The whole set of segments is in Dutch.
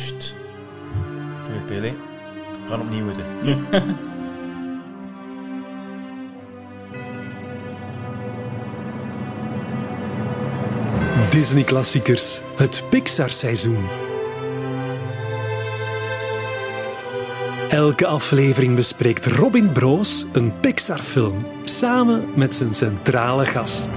Sst. Pele. We gaan opnieuw moeten. Disney-klassiekers, het Pixar-seizoen. Elke aflevering bespreekt Robin Broos een Pixar-film, samen met zijn centrale gast.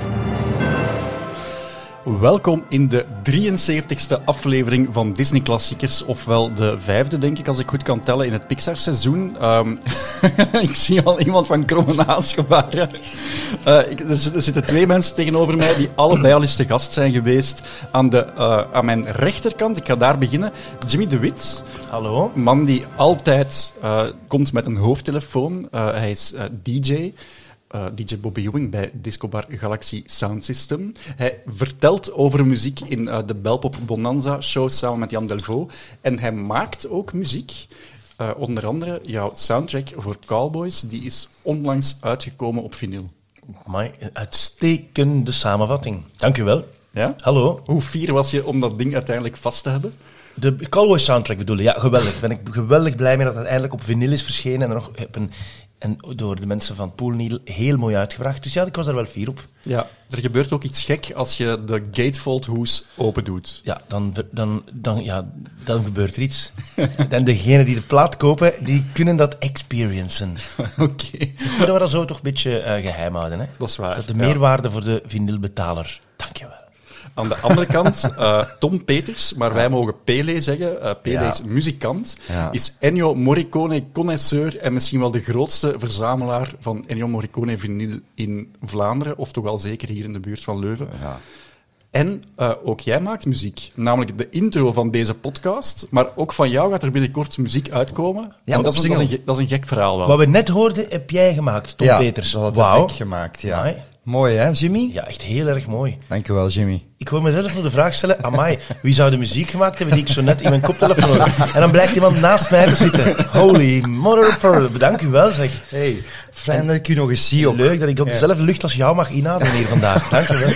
Welkom in de 73ste aflevering van Disney Klassiekers, ofwel de 5e, denk ik, als ik goed kan tellen, in het Pixar-seizoen. Ik zie al iemand van kromme naasgebaren. Er zitten twee mensen tegenover mij die allebei al eens te gast zijn geweest. Aan mijn rechterkant, ik ga daar beginnen, Jimmy de Wit. Hallo. Een man die altijd komt met een hoofdtelefoon. Hij is DJ. DJ Bobby Ewing bij Discobar Galaxy Sound System. Hij vertelt over muziek in de Belpop Bonanza show samen met Jan Delvaux. En hij maakt ook muziek. Onder andere jouw soundtrack voor Cowboys, die is onlangs uitgekomen op vinyl. Amai, een uitstekende samenvatting. Dank u wel. Ja? Hallo. Hoe fier was je om dat ding uiteindelijk vast te hebben? De Cowboys soundtrack bedoel je? Ja, geweldig. Ben ik geweldig blij mee dat het eindelijk op vinyl is verschenen en er nog en door de mensen van Pool Needle heel mooi uitgebracht. Dus ja, ik was daar wel fier op. Ja, er gebeurt ook iets gek als je de gatefold-hoes open doet. Ja, dan gebeurt er iets. En degenen die de plaat kopen, die kunnen dat experiencen. Oké. Maar dat we dat zo toch een beetje geheim houden. Hè? Dat is waar. Dat de meerwaarde voor de vinylbetaler. Dank je wel. Aan de andere kant, Tom Peters, maar wij mogen Pele zeggen. Pele is muzikant, is Ennio Morricone connoisseur en misschien wel de grootste verzamelaar van Ennio Morricone vinyl in Vlaanderen, of toch wel zeker hier in de buurt van Leuven. Ja. En ook jij maakt muziek, namelijk de intro van deze podcast, maar ook van jou gaat er binnenkort muziek uitkomen. Ja, en dat is een gek verhaal wel. Wat we net hoorden, heb jij gemaakt, Tom Peters. Dat heb ik gemaakt, ja. Amai. Mooi, hè, Jimmy? Ja, echt heel erg mooi. Dankjewel, Jimmy. Ik hoor mezelf nog de vraag stellen, amai, wie zou de muziek gemaakt hebben die ik zo net in mijn koptelefoon hoor? En dan blijkt iemand naast mij te zitten. Holy mother of pearl, bedankt u wel, zeg. Hey, fijn dat ik u nog eens zie. Leuk dat ik ook dezelfde lucht als jou mag inademen hier vandaag. Dank je wel.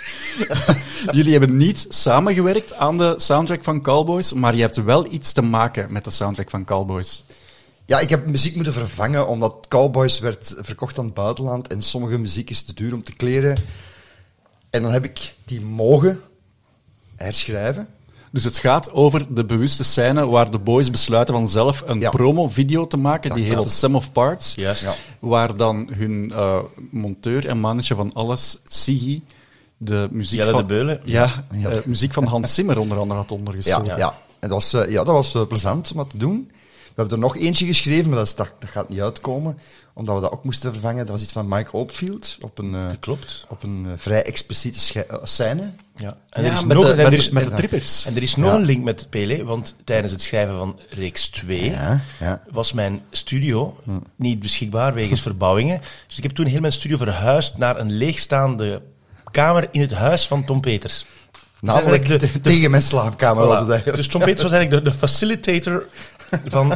Jullie hebben niet samengewerkt aan de soundtrack van Cowboys, maar je hebt wel iets te maken met de soundtrack van Cowboys. Ja, ik heb muziek moeten vervangen, omdat Cowboys werd verkocht aan het buitenland en sommige muziek is te duur om te kleren. En dan heb ik die mogen herschrijven. Dus het gaat over de bewuste scène waar de boys besluiten van zelf een promo-video te maken, die heet Sum of Parts, waar dan hun monteur en mannetje van alles, Siggy, de muziek Jelle van... de Beulen. Muziek van Hans Zimmer onder andere had ondergestoken. Ja. En dat was plezant om dat te doen. We hebben er nog eentje geschreven, maar dat gaat niet uitkomen, omdat we dat ook moesten vervangen. Dat was iets van Mike Oldfield, op een vrij expliciete scène. Ja. En met de trippers. En er is nog een link met Pele, want tijdens het schrijven van reeks 2 was mijn studio niet beschikbaar wegens verbouwingen. Dus ik heb toen heel mijn studio verhuisd naar een leegstaande kamer in het huis van Tom Peters. Namelijk tegen mijn slaapkamer was het eigenlijk. Dus Tom Peters was eigenlijk de facilitator van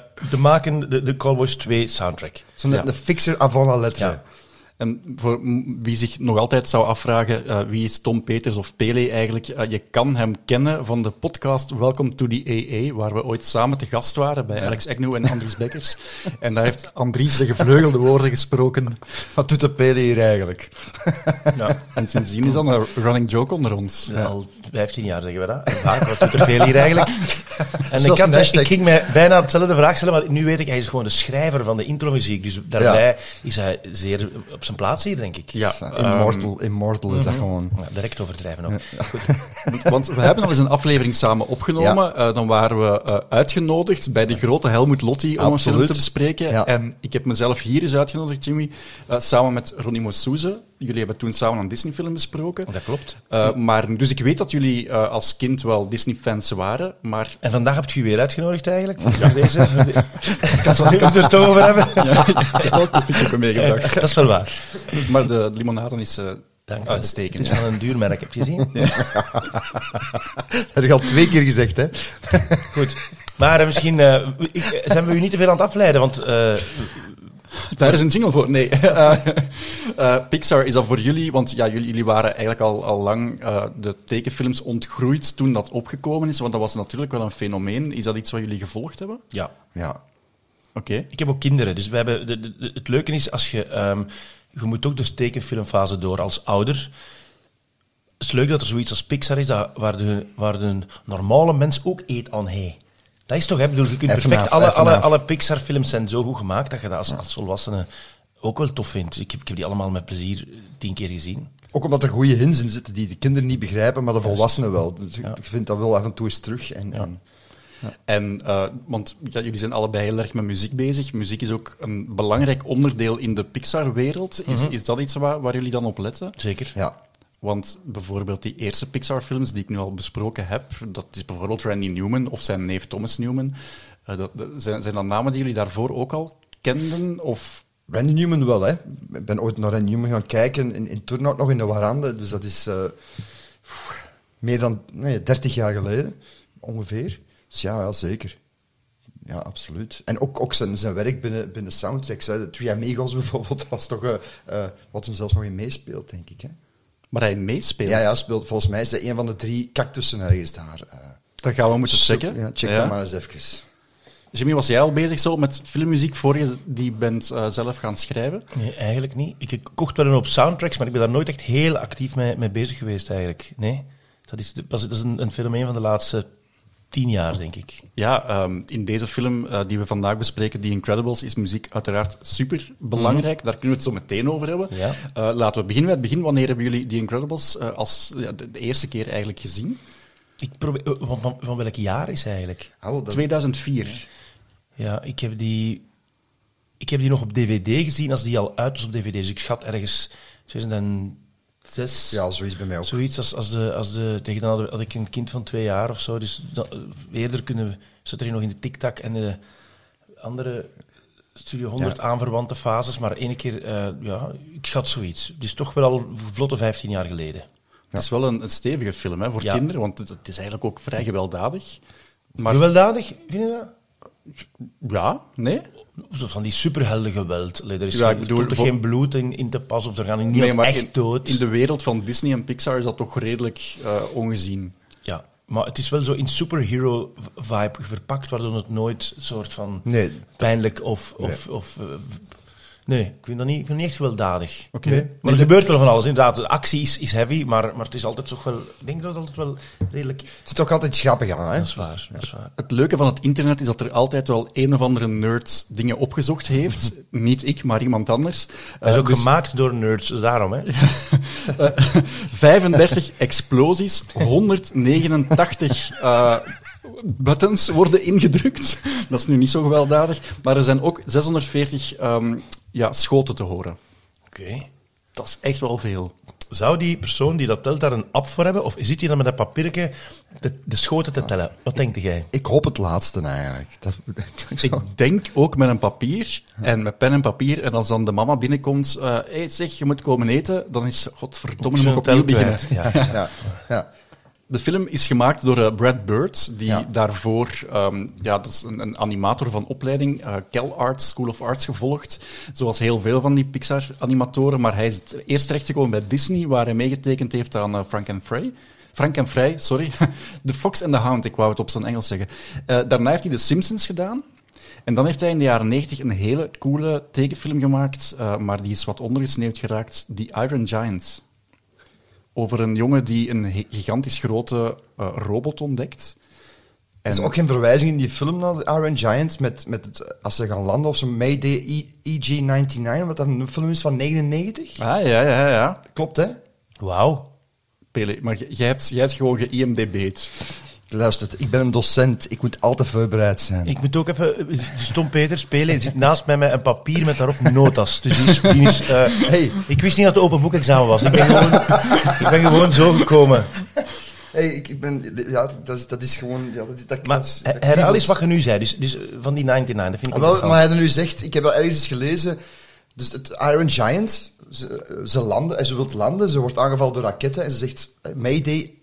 de Cowboys 2 soundtrack. De fixer avant la lettre. Ja. En voor wie zich nog altijd zou afvragen, wie is Tom Peters of Pele eigenlijk? Je kan hem kennen van de podcast Welcome to the AA, waar we ooit samen te gast waren bij Alex Agnew en Andries Bekkers. En daar heeft Andries de gevleugelde woorden gesproken. Wat doet de Pele hier eigenlijk? Ja. En sindsdien is dat een running joke onder ons. Ja. Al 15 jaar zeggen we dat. En vaak, wat doet er Pele hier eigenlijk? En ik ging mij bijna hetzelfde vraag stellen, maar nu weet ik, hij is gewoon de schrijver van de intromuziek. Dus daarbij is hij zeer op zijn plaats hier, denk ik. Ja, Immortal is dat gewoon. Ja, direct overdrijven ook. Ja. Goed. Want we hebben al eens een aflevering samen opgenomen. Ja. Dan waren we uitgenodigd bij de grote Helmut Lotti om een film te bespreken. Ja. En ik heb mezelf hier eens uitgenodigd, Jimmy, samen met Ronnie Mosouze. Jullie hebben toen samen een Disney-film besproken. Dat klopt. Dus ik weet dat jullie als kind wel Disney-fans waren, maar... En vandaag heb je weer uitgenodigd eigenlijk? Ja. Deze? Ik kan het er toch over hebben. Ja, ik heb ook koffie meegebracht. Dat is wel waar. Maar de limonade is uitstekend. Het is van een duur merk, heb je gezien? Ja. Dat heb ik al 2 keer gezegd, hè. Goed. Maar misschien zijn we u niet te veel aan het afleiden, want... Daar is een jingle voor. Nee. Pixar, is dat voor jullie? Want ja, jullie waren eigenlijk al lang de tekenfilms ontgroeid toen dat opgekomen is. Want dat was natuurlijk wel een fenomeen. Is dat iets wat jullie gevolgd hebben? Ja. Oké. Ik heb ook kinderen, dus we hebben het leuke is, als je moet ook de tekenfilmfase door als ouder. Het is leuk dat er zoiets als Pixar is, waar de normale mens ook eet aan hij. Dat is toch, hè? Ik bedoel, je kunt perfect, alle Pixar-films zijn zo goed gemaakt dat je dat als volwassene ook wel tof vindt. Ik heb die allemaal met plezier 10 keer gezien. Ook omdat er goede hints in zitten die de kinderen niet begrijpen, maar de volwassenen wel. Dus ik vind dat wel af en toe eens terug. Want jullie zijn allebei heel erg met muziek bezig. Muziek is ook een belangrijk onderdeel in de Pixar-wereld. Is dat iets waar jullie dan op letten? Zeker. Ja. Want bijvoorbeeld die eerste Pixar-films die ik nu al besproken heb, dat is bijvoorbeeld Randy Newman of zijn neef Thomas Newman. Zijn dat namen die jullie daarvoor ook al kenden? Of... Randy Newman wel, hè. Ik ben ooit naar Randy Newman gaan kijken in Turnhout nog in de Warande. Dus dat is meer dan 30 jaar geleden, ongeveer. Dus ja, zeker. Ja, absoluut. En ook zijn werk binnen soundtracks. Hè. De Three Amigos bijvoorbeeld was toch wat hem zelfs nog in meespeelt, denk ik. Hè. Maar hij meespeelt? Ja, speelt. Volgens mij is hij een van de 3 cactussen ergens daar. Dat gaan we moeten checken. Ja, check dat maar eens even. Jimmy, was jij al bezig zo met filmmuziek voor je die bent zelf gaan schrijven? Nee, eigenlijk niet. Ik kocht wel een hoop soundtracks, maar ik ben daar nooit echt heel actief mee bezig geweest eigenlijk. Nee, dat is een fenomeen van de laatste 10 jaar, denk ik. Ja, in deze film die we vandaag bespreken, The Incredibles, is muziek uiteraard super belangrijk. Daar kunnen we het zo meteen over hebben. Ja. Laten we beginnen met het begin. Wanneer hebben jullie The Incredibles als de eerste keer eigenlijk gezien? Ik probeer, van welk jaar is hij eigenlijk? 2004. Ja, ik heb die nog op DVD gezien als die al uit was op DVD. Dus ik schat ergens 2006. Ja, zoiets bij mij ook. Zoiets tegen dan had ik een kind van 2 jaar of zo. Dus eerder zat er nog in de TikTok en de andere Studio 100 aanverwante fases. Maar ene keer, ik schat zoiets. Dus toch wel al vlotte 15 jaar geleden. Het is wel een stevige film hè, voor kinderen, want het is eigenlijk ook vrij gewelddadig. Maar... Gewelddadig, vind je dat? Ja, nee? Zo van die superheldengeweld. Er is er toch geen bloed in te pas, of er gaan niet echt dood. In de wereld van Disney en Pixar is dat toch redelijk ongezien. Ja, maar het is wel zo in superhero-vibe verpakt, waardoor het nooit soort van pijnlijk of nee, ik vind dat niet echt gewelddadig. Okay. Nee. Maar er gebeurt wel van alles. Inderdaad, de actie is heavy, maar het is altijd toch wel... Ik denk dat het altijd wel redelijk... Het is toch altijd grappig aan, hè? Dat is waar. Het leuke van het internet is dat er altijd wel een of andere nerd dingen opgezocht heeft. Niet ik, maar iemand anders. Hij is ook gemaakt door nerds, dus daarom, hè? 35 explosies, 189... buttons worden ingedrukt. Dat is nu niet zo gewelddadig. Maar er zijn ook 640 schoten te horen. Oké. Dat is echt wel veel. Zou die persoon die dat telt daar een app voor hebben? Of zit hij dan met dat papiertje de schoten te tellen? Wat denkt jij? Ik hoop het laatste eigenlijk. Ik denk ook met een papier en met pen en papier. En als dan de mama binnenkomt, hey, zeg, je moet komen eten, dan is godverdomme moet ik opnieuw beginnen. Ja. De film is gemaakt door Brad Bird, die daarvoor, dat is een animator van opleiding, CalArts, School of Arts gevolgd, zoals heel veel van die Pixar-animatoren, maar hij is eerst terechtgekomen bij Disney, waar hij meegetekend heeft aan Frank and Fry, sorry. The Fox and the Hound, ik wou het op zijn Engels zeggen. Daarna heeft hij The Simpsons gedaan. En dan heeft hij in de jaren 90 een hele coole tekenfilm gemaakt, maar die is wat ondergesneeuwd geraakt, The Iron Giant. Over een jongen die een gigantisch grote robot ontdekt. Er is ook geen verwijzing in die film naar de Iron Giant met het, als ze gaan landen of zo Mayday EG-99, wat dat een film is van 99? Ah, ja. Klopt, hè? Wauw. Pele, maar jij hebt gewoon ge-IMDb'd. Luister, ik ben een docent. Ik moet altijd voorbereid zijn. Ik moet ook even... Dus Tom Peters, Pele, zit naast mij met een papier met daarop notas. Dus die is hey. Ik wist niet dat het open boekexamen was. Ik ben gewoon zo gekomen. Hey, ik ben... Ja, dat is gewoon... Ja, herhaal eens wat je nu zei. Dus van die 99, dat vind ik interessant. Maar hij nu zegt... Ik heb dat ergens eens gelezen. Dus het Iron Giant... Ze landen... En ze wil landen. Ze wordt aangevallen door raketten. En ze zegt... Mayday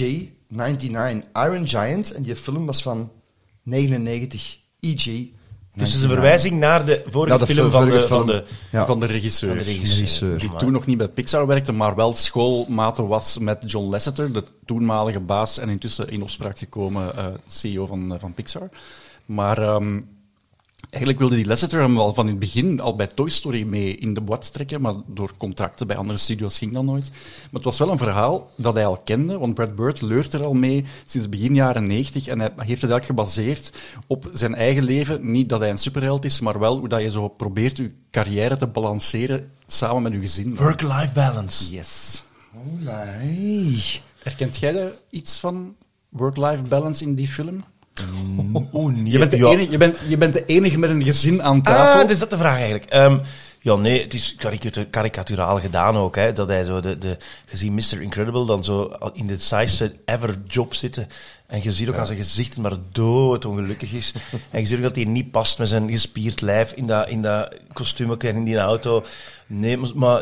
EG-99. Iron Giant. En die film was van 99. EG-99. Dus het is een verwijzing naar de vorige film van de regisseur. Die toen nog niet bij Pixar werkte, maar wel schoolmaten was met John Lasseter, de toenmalige baas en intussen in opspraak gekomen CEO van Pixar. Maar eigenlijk wilde die Lasseter hem al van het begin al bij Toy Story mee in de boîte trekken, maar door contracten bij andere studios ging dat nooit. Maar het was wel een verhaal dat hij al kende, want Brad Bird leurt er al mee sinds begin jaren 90 en hij heeft het eigenlijk gebaseerd op zijn eigen leven. Niet dat hij een superheld is, maar wel hoe dat je zo probeert je carrière te balanceren samen met je gezin. Work-life balance. Yes. Allee. Herkent jij daar iets van work-life balance in die film? Nee. Je bent de enige met een gezin aan tafel. Is dat de vraag eigenlijk? Nee, het is karikaturaal gedaan ook. Hè, dat hij zo gezien Mr. Incredible dan zo in de saaiste ever job zitten. En je ziet ook aan zijn gezicht maar doodongelukkig is. En je ziet ook dat hij niet past met zijn gespierd lijf in dat kostuumje en in die auto. Nee.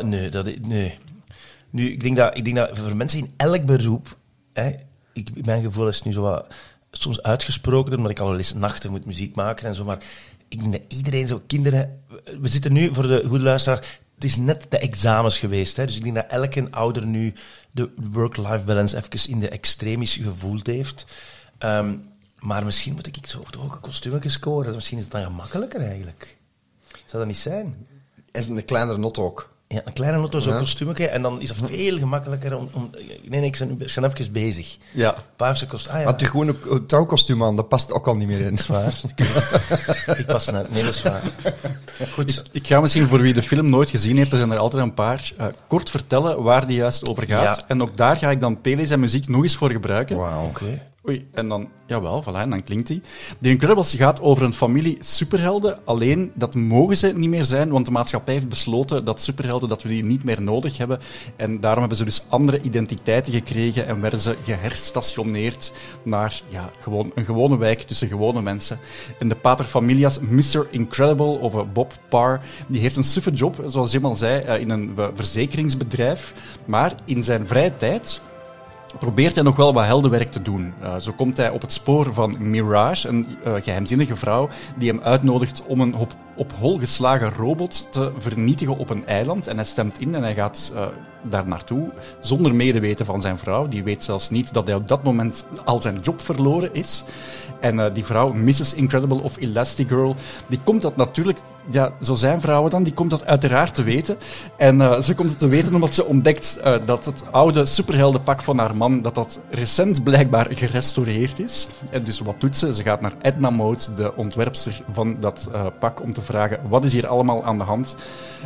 Nu, ik denk dat voor mensen in elk beroep... mijn gevoel is nu zo wat... soms uitgesproken, omdat ik al wel eens nachten moet muziek maken en zo, maar ik denk dat iedereen zo, kinderen... We zitten nu, voor de goede luisteraar, het is net de examens geweest, hè, dus ik denk dat elke ouder nu de work-life balance even in de extremis gevoeld heeft. Maar misschien moet ik zo op het hoge kostuumje scoren. Misschien is het dan gemakkelijker eigenlijk. Zou dat niet zijn? En een kleinere not ook. Ja, een kleine auto, zo'n kostuumje, en dan is het veel gemakkelijker om... Nee, ik ben even bezig. Ja. Een paar seconden. Maar je gewoon een trouwkostuum aan, dat past ook al niet meer in. Dat is waar. Ik pas net. Nee, dat is waar. Goed. Ik ga misschien voor wie de film nooit gezien heeft, er zijn er altijd een paar, kort vertellen waar die juist over gaat. Ja. En ook daar ga ik dan Pele zijn muziek nog eens voor gebruiken. Wauw. Oké. Oei, en dan, jawel, voilà, en dan klinkt die. The Incredibles gaat over een familie superhelden, alleen dat mogen ze niet meer zijn, want de maatschappij heeft besloten dat superhelden, dat we die niet meer nodig hebben. En daarom hebben ze dus andere identiteiten gekregen en werden ze geherstationeerd naar gewoon een gewone wijk tussen gewone mensen. En de paterfamilias Mr. Incredible, of Bob Parr, die heeft een suffe job, zoals Jim al zei, in een verzekeringsbedrijf. Maar in zijn vrije tijd probeert hij nog wel wat heldenwerk te doen. Zo komt hij op het spoor van Mirage, een geheimzinnige vrouw die hem uitnodigt om een op hol geslagen robot te vernietigen op een eiland. En hij stemt in en hij gaat daar naartoe zonder medeweten van zijn vrouw. Die weet zelfs niet dat hij op dat moment al zijn job verloren is. En die vrouw, Mrs. Incredible of Elastigirl, die komt dat natuurlijk... Ja, zo zijn vrouwen dan, die komt dat uiteraard te weten. En ze komt het te weten omdat ze ontdekt dat het oude superheldenpak van haar man, dat recent blijkbaar gerestaureerd is. En dus wat doet ze? Ze gaat naar Edna Mode, de ontwerpster van dat pak, om te vragen, wat is hier allemaal aan de hand?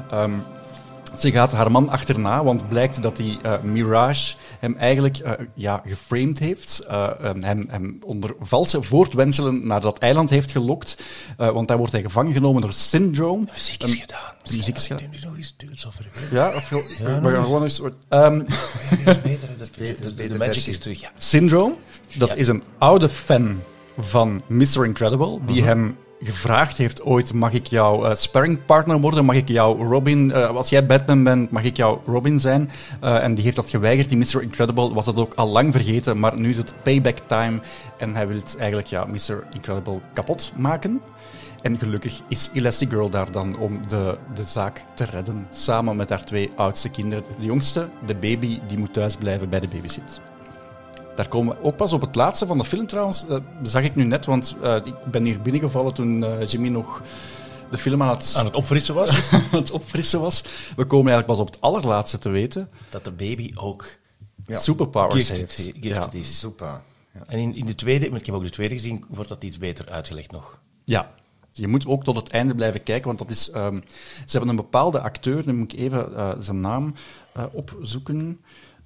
Ze gaat haar man achterna, want blijkt dat die Mirage hem eigenlijk geframed heeft. Hem onder valse voortwenselen naar dat eiland heeft gelokt. Want daar wordt hij gevangen genomen door Syndrome. Muziek is gedaan. Muziek is gedaan. Nu nog eens, het is al vergeten. Ja, we gaan gewoon eens... Dat is beter, dat is beter. De magic is terug, ja. Syndrome, dat is een oude fan van Mr. Incredible, die hem gevraagd heeft ooit, mag ik jouw sparringpartner worden? Mag ik jouw Robin... als jij Batman bent, mag ik jouw Robin zijn? En die heeft dat geweigerd. Die Mr. Incredible was dat ook al lang vergeten, maar nu is het payback time. En hij wil het eigenlijk Mr. Incredible kapot maken. En gelukkig is Elastigirl daar dan om de zaak te redden. Samen met haar 2 oudste kinderen. De jongste, de baby, die moet thuis blijven bij de babysit. Daar komen we ook pas op het laatste van de film trouwens. Zag ik nu net, want ik ben hier binnengevallen toen Jimmy nog de film aan het opfrissen was. aan het opfrissen was. We komen eigenlijk pas op het allerlaatste te weten. Dat de baby ook superpowers heeft. Gifted is. Super. Ja. En in de tweede, ik heb ook de tweede gezien, wordt dat iets beter uitgelegd nog. Ja. Je moet ook tot het einde blijven kijken, want dat is... ze hebben een bepaalde acteur, nu moet ik even zijn naam opzoeken...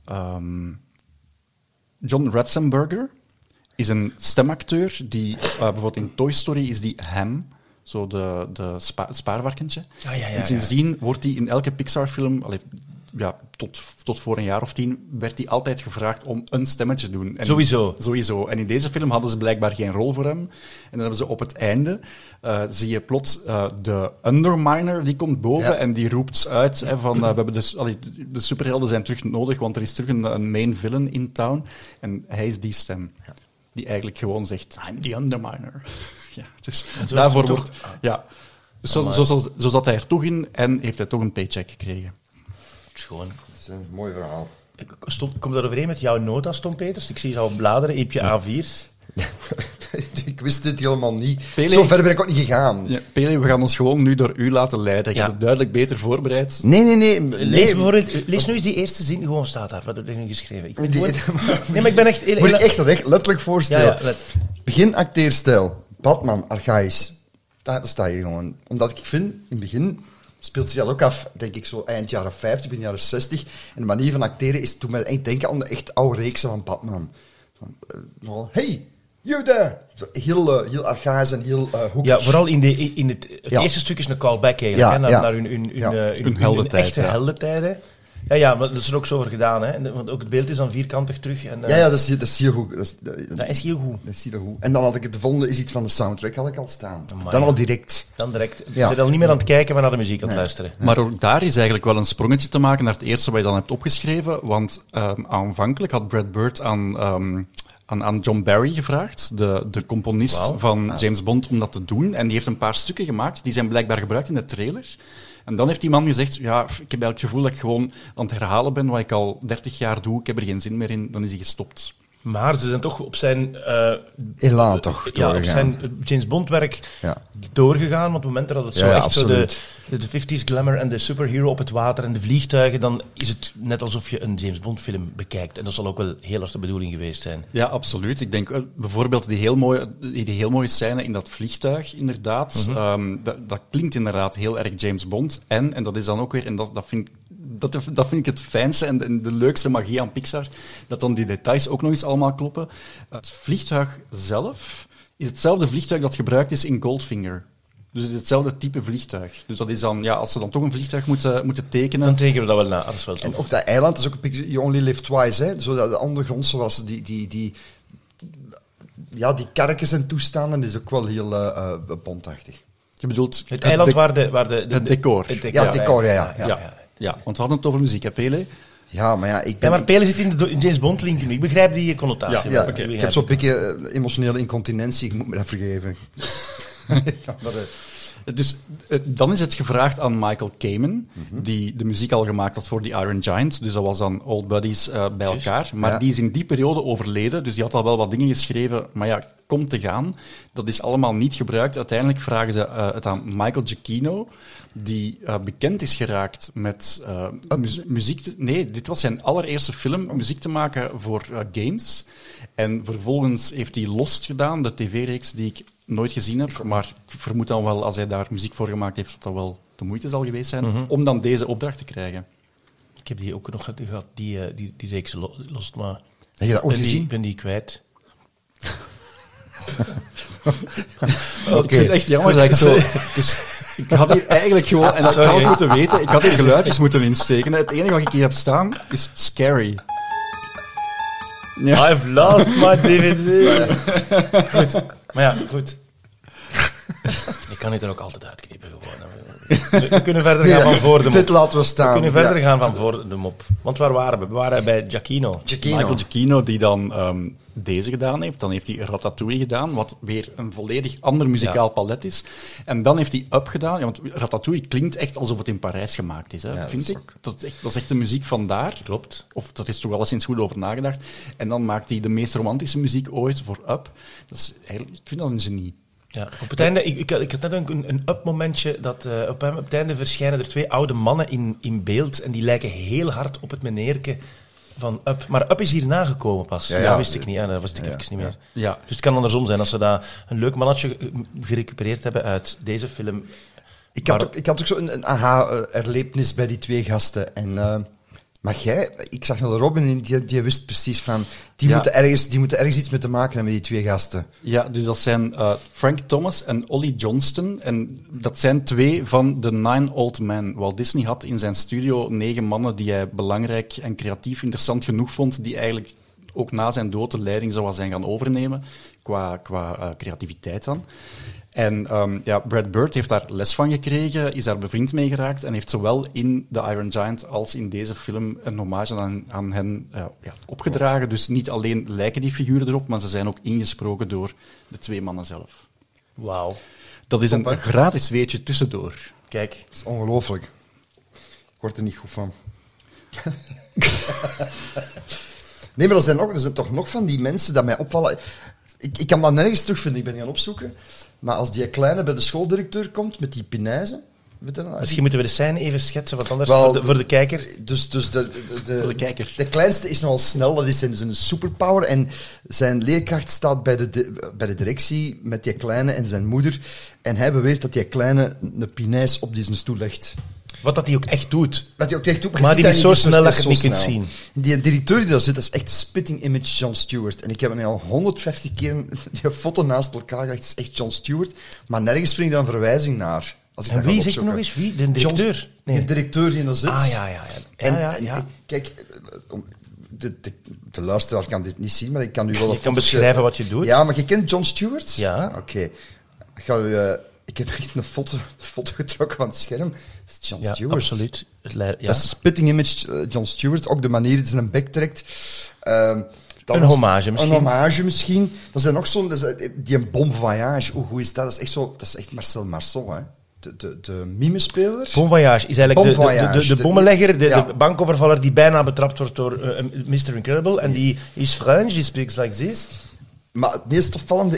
John Ratzenberger is een stemacteur die bijvoorbeeld in Toy Story is die Ham, zo het spaarvarkentje. En sindsdien wordt hij in elke Pixar-film, tot voor een jaar of 10, werd hij altijd gevraagd om een stemmetje te doen. En Sowieso. En in deze film hadden ze blijkbaar geen rol voor hem. En dan hebben ze op het einde, zie je plots de Underminer, die komt boven en die roept uit van, we hebben de superhelden zijn terug nodig, want er is terug een main villain in town. En hij is die stem. Die eigenlijk gewoon zegt, I'm the Underminer. Ja, dus daarvoor wordt... Ja. Dus zo zat hij er toch in en heeft hij toch een paycheck gekregen. Schoon. Dat is een mooi verhaal. Kom dat overeen met jouw notas, Tom Peters? Ik zie je al bladeren, Eepje A4's. Ik wist dit helemaal niet. Pele, Zo ver ben ik ook niet gegaan. Ja, Pele, we gaan ons gewoon nu door u laten leiden. Je hebt het duidelijk beter voorbereid. Nee. Lees nu eens die eerste zin, gewoon staat daar. Wat heb je nu geschreven? Maar ik ben echt... Moet ik echt letterlijk voorstellen. Ja. Begin acteerstijl. Batman, archaïs. Dat staat hier gewoon. Omdat ik vind, in het begin speelt zich dat ook af, denk ik, zo eind jaren 50, begin jaren 60. En de manier van acteren is toen mij denken aan de echt oude reeksen van Batman. Hey, you there! Zo, heel archaïs en heel hoekig. Ja, vooral in het eerste stuk is een callback eigenlijk, naar hun heldentijd, echte heldentijden. Ja, maar dat is er ook zo over gedaan, hè. Want ook het beeld is dan vierkantig terug. En, dat is heel goed. Dat is heel goed. Dat is heel goed. En dan had ik het volgende is iets van de soundtrack, had ik al staan. Amai. Dan al direct. Dan direct. Je bent al niet meer aan het kijken, maar naar de muziek aan het luisteren. Maar ook daar is eigenlijk wel een sprongetje te maken naar het eerste wat je dan hebt opgeschreven. Want aanvankelijk had Brad Bird aan John Barry gevraagd, de componist van James Bond, om dat te doen. En die heeft een paar stukken gemaakt, die zijn blijkbaar gebruikt in de trailer. En dan heeft die man gezegd, ja, ik heb eigenlijk het gevoel dat ik gewoon aan het herhalen ben wat ik al 30 jaar doe, ik heb er geen zin meer in, dan is hij gestopt. Maar ze zijn toch op zijn... Elan toch op zijn James Bond-werk doorgegaan. Want op het moment dat het zo echt absoluut. zo de 50s glamour en de superhero op het water en de vliegtuigen, dan is het net alsof je een James Bond-film bekijkt. En dat zal ook wel heel erg de bedoeling geweest zijn. Ja, absoluut. Ik denk bijvoorbeeld die heel mooie scène in dat vliegtuig, inderdaad. Dat klinkt inderdaad heel erg James Bond. En dat is dan ook weer... En dat vind ik het fijnste en de leukste magie aan Pixar, dat dan die details ook nog eens allemaal kloppen. Het vliegtuig zelf is hetzelfde vliegtuig dat gebruikt is in Goldfinger. Dus het is hetzelfde type vliegtuig. Dus dat is dan, als ze dan toch een vliegtuig moeten tekenen... Dan tekenen we dat wel na, dat is wel tof. En ook dat eiland is ook een beetje You Only Live Twice, hè. Zo de ondergrond, zoals die karkens en toestanden, is ook wel heel bondachtig. Je bedoelt... Het eiland waar de het decor. Ja, het decor, ja. Ja, want we hadden het over muziek, hè, Pele? Ja, maar maar Pele zit in de James Bond-link nu. Ik begrijp die connotatie. Ja, ik heb zo'n beetje emotionele incontinentie. Ik moet me dat vergeven. Dus dan is het gevraagd aan Michael Kamen, die de muziek al gemaakt had voor The Iron Giant. Dus dat was dan Old Buddies bij elkaar. Maar die is in die periode overleden, dus die had al wel wat dingen geschreven. Maar ja, komt te gaan. Dat is allemaal niet gebruikt. Uiteindelijk vragen ze het aan Michael Giacchino, die bekend is geraakt met muziek... Nee, dit was zijn allereerste film, muziek te maken voor games. En vervolgens heeft hij Lost gedaan, de tv-reeks die ik nooit gezien heb. Maar ik vermoed dan wel, als hij daar muziek voor gemaakt heeft, dat dat wel de moeite zal geweest zijn om dan deze opdracht te krijgen. Ik heb die ook nog gehad, die reeks Lost, maar... Heb je dat ooit gezien? Ik ben die kwijt. Ik vind het echt jammer dat ik zo... Dus ik had hier eigenlijk gewoon... En dat had ik moeten weten. Ik had hier geluidjes moeten insteken. Het enige wat ik hier heb staan is Scary. Ja. I've lost my DVD. Goed. Maar ja, goed. Ik kan dit er ook altijd uitknippen gewoon. We kunnen verder gaan van voor de mop. Dit laten we staan. We kunnen verder gaan van voor de mop. Want waar waren we? We waren bij Giacchino. Michael Giacchino, die dan deze gedaan heeft. Dan heeft hij Ratatouille gedaan, wat weer een volledig ander muzikaal palet is. En dan heeft hij Up gedaan. Ja, want Ratatouille klinkt echt alsof het in Parijs gemaakt is, hè, vind ik. Dat is echt de muziek van daar. Klopt. Of dat is toch wel eens goed over nagedacht. En dan maakt hij de meest romantische muziek ooit voor Up. Dat is eigenlijk, ik vind dat een genie. Ja, op het einde, ik had net een up-momentje, dat op het einde verschijnen er 2 oude mannen in beeld en die lijken heel hard op het meneerke van Up. Maar Up is hierna gekomen pas. Dat wist ik niet. Dat wist ik even niet meer. Ja. Dus het kan andersom zijn, als ze daar een leuk mannetje gerecupereerd hebben uit deze film. Ik had ook zo een aha-erlevenis bij die 2 gasten. En... Maar ik zag wel Robin, die wist precies van... Die moeten ergens iets mee te maken hebben met die 2 gasten. Ja, dus dat zijn Frank Thomas en Ollie Johnston. En dat zijn 2 van de 9 Old Men. Walt Disney had in zijn studio 9 mannen die hij belangrijk en creatief interessant genoeg vond, die eigenlijk ook na zijn dood de leiding zou zijn gaan overnemen, qua creativiteit dan. En Brad Bird heeft daar les van gekregen, is daar bevriend mee geraakt en heeft zowel in The Iron Giant als in deze film een hommage aan hen opgedragen. Dus niet alleen lijken die figuren erop, maar ze zijn ook ingesproken door de 2 mannen zelf. Wauw. Dat is een gratis weetje tussendoor. Kijk. Dat is ongelooflijk. Ik word er niet goed van. Nee, maar er zijn toch nog van die mensen dat mij opvallen. Ik kan dat nergens terugvinden, ik ben gaan opzoeken. Maar als die kleine bij de schooldirecteur komt met die pinijzen... Misschien moeten we de scène even schetsen, want anders Wel, voor de kijker... Dus Voor de kijker. De kleinste is nogal snel, dat is zijn superpower. En zijn leerkracht staat bij de directie met die kleine en zijn moeder. En hij beweert dat die kleine een pinijs op die zijn stoel legt. Wat dat hij ook echt doet. Dat hij ook echt doet, Maar die is zo snel dat je het niet kunt zien. Die directeur die daar zit, dat is echt spitting image Jon Stewart. En ik heb hem al 150 keer die foto naast elkaar gelegd. Het is echt Jon Stewart. Maar nergens vind ik daar een verwijzing naar. Als ik En dat wie ga zegt er nog opzoeken. eens? Wie? De directeur? Nee. De directeur die daar zit. Ah, ja. Kijk, de luisteraar kan dit niet zien, maar ik kan u wel Je kan beschrijven wat je doet. Ja, maar je kent Jon Stewart? Ja. Oké. Ik heb echt een foto getrokken van het scherm. Dat is Jon Stewart. Absoluut. Dat is de spitting image Jon Stewart. Ook de manier dat hij zijn bek trekt. Een hommage misschien. Een hommage misschien. Dat is nog zo'n... Die een Bon Voyage, hoe goed is dat? Dat is echt zo... Dat is echt Marcel Marceau, hè. De mimespeler. Bon Voyage is eigenlijk Bon Voyage. de bommenlegger, Ja. de bankovervaller die bijna betrapt wordt door Mr. Incredible. En die is French, die speaks like this. Maar het meest opvallende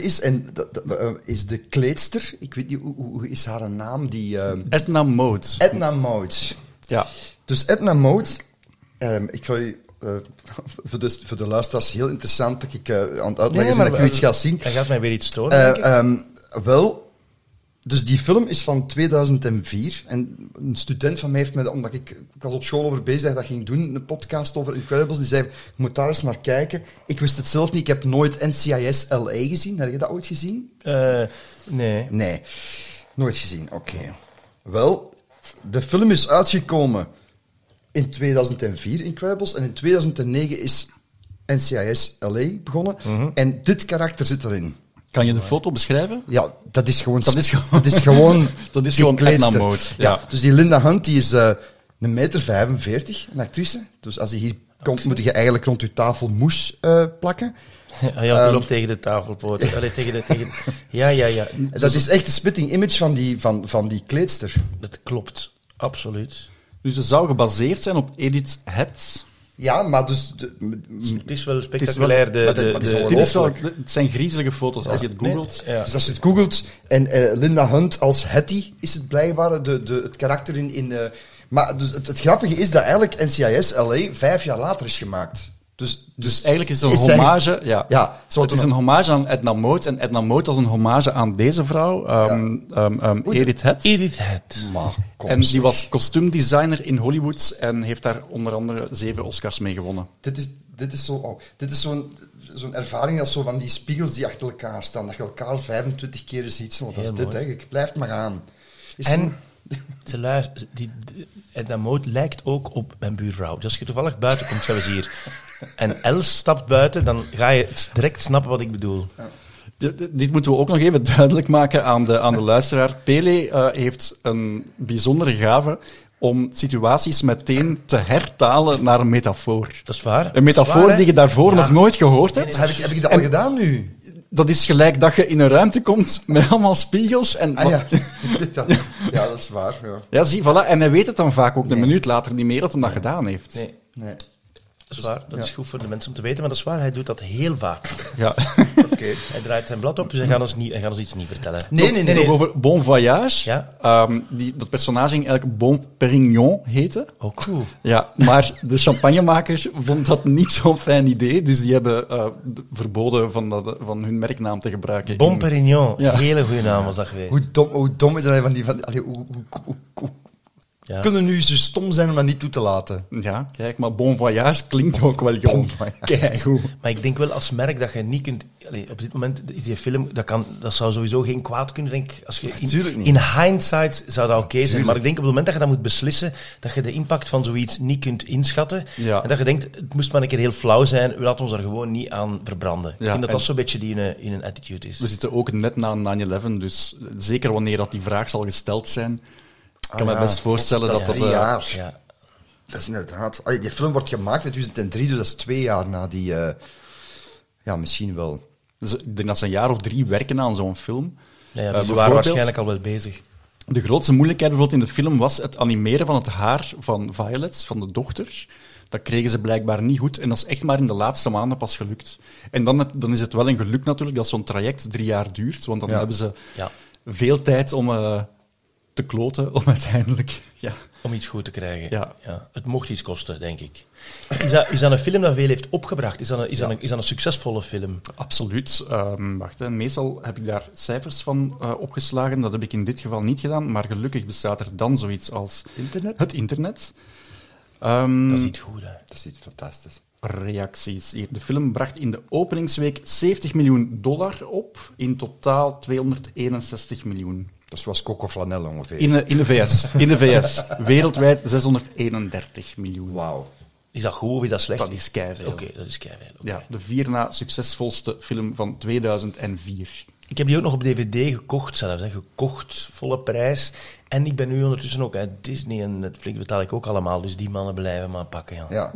is de kleedster. Ik weet niet, hoe is haar naam? Edna Mode. Edna Mode. Ja. Dus Edna Mode... ik ga je... voor de luisteraars heel interessant dat ik aan het uitleggen is en dat ik u iets ga zien. Hij gaat mij weer iets storen, denk ik. Wel, dus die film is van 2004 en een student van mij heeft mij, omdat ik was op school over bezig dat ik dat ging doen, een podcast over Incredibles, die zei, je moet daar eens naar kijken. Ik wist het zelf niet, ik heb nooit NCIS LA gezien. Heb je dat ooit gezien? Nee. Nee, nooit gezien, oké. Wel, de film is uitgekomen in 2004, Incredibles, en in 2009 is NCIS LA begonnen. En dit karakter zit erin. Kan je de foto beschrijven? Ja, dat is gewoon... Dat is gewoon die Edna kleedster. Mode. Ja. Dus die Linda Hunt, die is 1,45 meter, een actrice. Dus als die hier komt, moet je eigenlijk rond je tafel moes plakken. Ja, loopt tegen de tafelpoten. Allee, tegen... Ja. Dat is echt de spitting image van die kleedster. Dat klopt, absoluut. Dus het zou gebaseerd zijn op Edith Head. Ja, maar dus... Het is wel spectaculair. Het zijn griezelige foto's als je het googelt. Ja. Dus als je het googelt, en Linda Hunt als Hetty is het blijkbaar, het karakter in... maar dus het grappige is dat eigenlijk NCIS LA 5 jaar later is gemaakt. Dus eigenlijk is het een hommage... Ja, het is een hommage aan Edna Mode. En Edna Mode was een hommage aan deze vrouw, Edith Head. Edith Head. En die was kostuumdesigner in Hollywood en heeft daar onder andere 7 Oscars mee gewonnen. Dit is zo'n ervaring als zo van die spiegels die achter elkaar staan. Dat je elkaar 25 keer ziet. Zo. Dat is dit, hè. Je blijft maar gaan. Edna Mode lijkt ook op mijn buurvrouw. Dus als je toevallig buiten komt, zoals hier, en Els stapt buiten, dan ga je direct snappen wat ik bedoel. Ja. Dit moeten we ook nog even duidelijk maken aan de luisteraar. Pele heeft een bijzondere gave om situaties meteen te hertalen naar een metafoor. Dat is waar. Een metafoor die je daarvoor nog nooit gehoord hebt. Heb ik dat al gedaan nu? Dat is gelijk dat je in een ruimte komt met allemaal spiegels. En ja, dat is waar. Ja, ja zie, voilà. En hij weet het dan vaak ook een minuut later niet meer dat hij dat gedaan heeft. Nee. Dat is waar, dat is goed voor de mensen om te weten, maar dat is waar, hij doet dat heel vaak. Ja. Okay. Hij draait zijn blad op, dus hij gaat ons iets niet vertellen. Nee. Over Bon Voyage, ja. Dat personage ging eigenlijk Bon Perignon heten. Oh, cool. Ja, maar de champagnemakers vonden dat niet zo'n fijn idee, dus die hebben verboden van hun merknaam te gebruiken. Bon Perignon, hele goede naam was dat geweest. Hoe dom is dat hoe ja. Kunnen nu zo stom zijn om dat niet toe te laten? Ja, kijk, maar Bon Voyage klinkt ook wel gewoon keigoed. Maar ik denk wel als merk dat je niet kunt... op dit moment is die film... Dat zou sowieso geen kwaad kunnen, denk ik. Als je in hindsight zou dat oké zijn. Maar ik denk op het moment dat je dat moet beslissen, dat je de impact van zoiets niet kunt inschatten. Ja. En dat je denkt, het moest maar een keer heel flauw zijn, we laten ons daar gewoon niet aan verbranden. Ik denk dat dat zo'n beetje die in een attitude is. We zitten ook net na 9/11, dus zeker wanneer dat die vraag zal gesteld zijn... Ik kan me best voorstellen dat 3 jaar. Ja. Dat is inderdaad... Die film wordt gemaakt in 2003, dus dat is 2 jaar na die... Ja, misschien wel. Dus ik denk dat ze een jaar of 3 werken aan zo'n film. Ja, die waren waarschijnlijk al wel bezig. De grootste moeilijkheid bijvoorbeeld in de film was het animeren van het haar van Violet, van de dochter. Dat kregen ze blijkbaar niet goed. En dat is echt maar in de laatste maanden pas gelukt. En dan is het wel een geluk natuurlijk dat zo'n traject 3 jaar duurt. Want dan hebben ze veel tijd om te kloten, om uiteindelijk... Ja. Om iets goed te krijgen. Ja. Het mocht iets kosten, denk ik. Is dat een film dat veel heeft opgebracht? Is dat een succesvolle film? Absoluut. Wacht, hè. Meestal heb ik daar cijfers van opgeslagen. Dat heb ik in dit geval niet gedaan. Maar gelukkig bestaat er dan zoiets als... Het internet. Dat is iets goed, hè? Dat is iets fantastisch. Reacties hier. De film bracht in de openingsweek $70 miljoen op. In totaal 261 miljoen. Dat is zoals Coco Flanel ongeveer. In de VS. Wereldwijd 631 miljoen. Wauw. Is dat goed of is dat slecht? Dat is keiveel. Oké, dat is keiveel. Okay. Ja, de 4 na succesvolste film van 2004. Ik heb die ook nog op DVD gekocht zelfs. Gekocht, volle prijs. En ik ben nu ondertussen ook... Disney en Netflix betaal ik ook allemaal. Dus die mannen blijven maar pakken. Ja.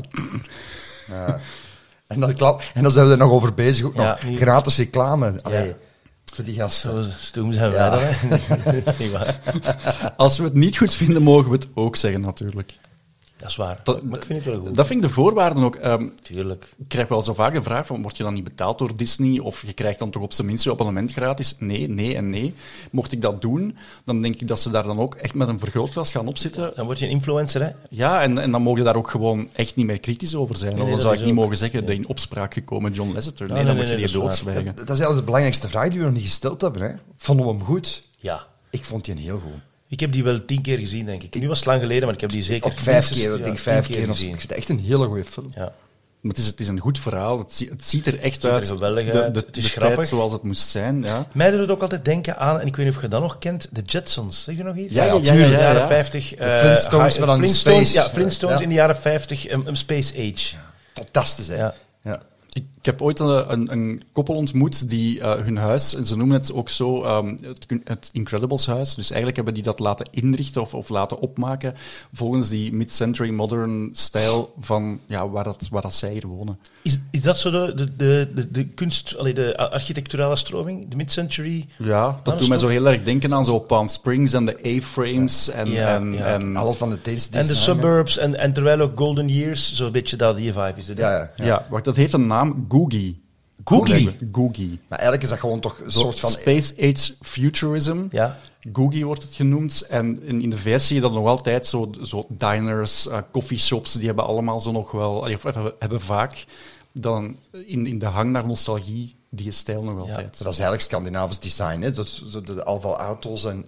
En dan zijn we er nog over bezig. Ook nog gratis reclame. Allee, voor die gasten. Zo stoem zijn wij dan. Niet waar. Als we het niet goed vinden, mogen we het ook zeggen natuurlijk. Dat is waar. Maar ik vind het wel goed. Dat vind ik de voorwaarden ook. Tuurlijk. Ik krijg wel zo vaak de vraag van, word je dan niet betaald door Disney? Of je krijgt dan toch op zijn minst je abonnement gratis? Nee. Mocht ik dat doen, dan denk ik dat ze daar dan ook echt met een vergrootglas gaan opzitten. Dan word je een influencer, hè? Ja, en dan mogen je daar ook gewoon echt niet meer kritisch over zijn. Nee, dan zou ik niet mogen zeggen, de in opspraak gekomen John Lasseter. Nee, dan moet je die doodzwijgen. Dat is eigenlijk de belangrijkste vraag die we nog niet gesteld hebben. Hè. Vonden we hem goed? Ja. Ik vond die heel goed. Ik heb die wel 10 keer gezien, denk ik. Nu was het lang geleden, maar ik heb die zeker... Ook 5 keer, ik denk 5 keer. Ik vind het echt een hele goede film. Ja. Maar het is een goed verhaal. Het ziet er echt uit. Het ziet er geweldig uit. Het is grappig. tijd zoals het moest zijn. Ja. Mij doet het ook altijd denken aan, en ik weet niet of je dat nog kent, de Jetsons. Zeg je nog iets? Ja, in de jaren 50. De Flintstones, maar dan Space. Ja, Flintstones in de jaren 50, een Space Age. Fantastisch, hè? Ja. Ik heb ooit een koppel ontmoet die hun huis, en ze noemen het ook zo, het Incredibles huis. Dus eigenlijk hebben die dat laten inrichten of laten opmaken volgens die mid-century modern stijl van waar dat zij hier wonen. Is dat zo de kunst, de architecturale stroming? De mid-century? Ja, dat doet mij zo heel erg denken aan zo Palm Springs en de A-frames. En alle van de taste en de suburbs, en terwijl ook Golden Years, zo'n beetje die vibe is. Ja, wacht, dat heeft een naam, Googie. Googie. Maar eigenlijk is dat gewoon toch een soort van... Space Age Futurism. Ja. Googie wordt het genoemd. En in de VS zie je dat nog altijd zo diners, coffeeshops, die hebben allemaal zo nog wel... Of hebben vaak dan in de hang naar nostalgie die stijl nog altijd. Dat is eigenlijk Scandinavisch design, hè? Dat is de Alval Altos en...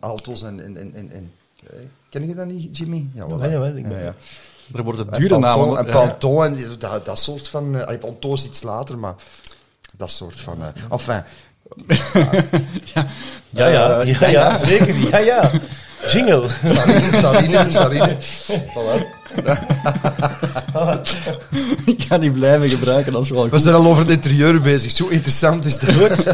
Ken je dat niet, Jimmy? Ja, wel. Ik ben... Ja. Er worden dure namen... En Panton, en dat soort van... Panton is iets later, maar dat soort van... Enfin... Ja, zeker. Ja. Jingle. Sarine. Voilà. Ik ga die blijven gebruiken, dat is wel goed. We zijn al over het interieur bezig. Zo interessant is dat. Goed.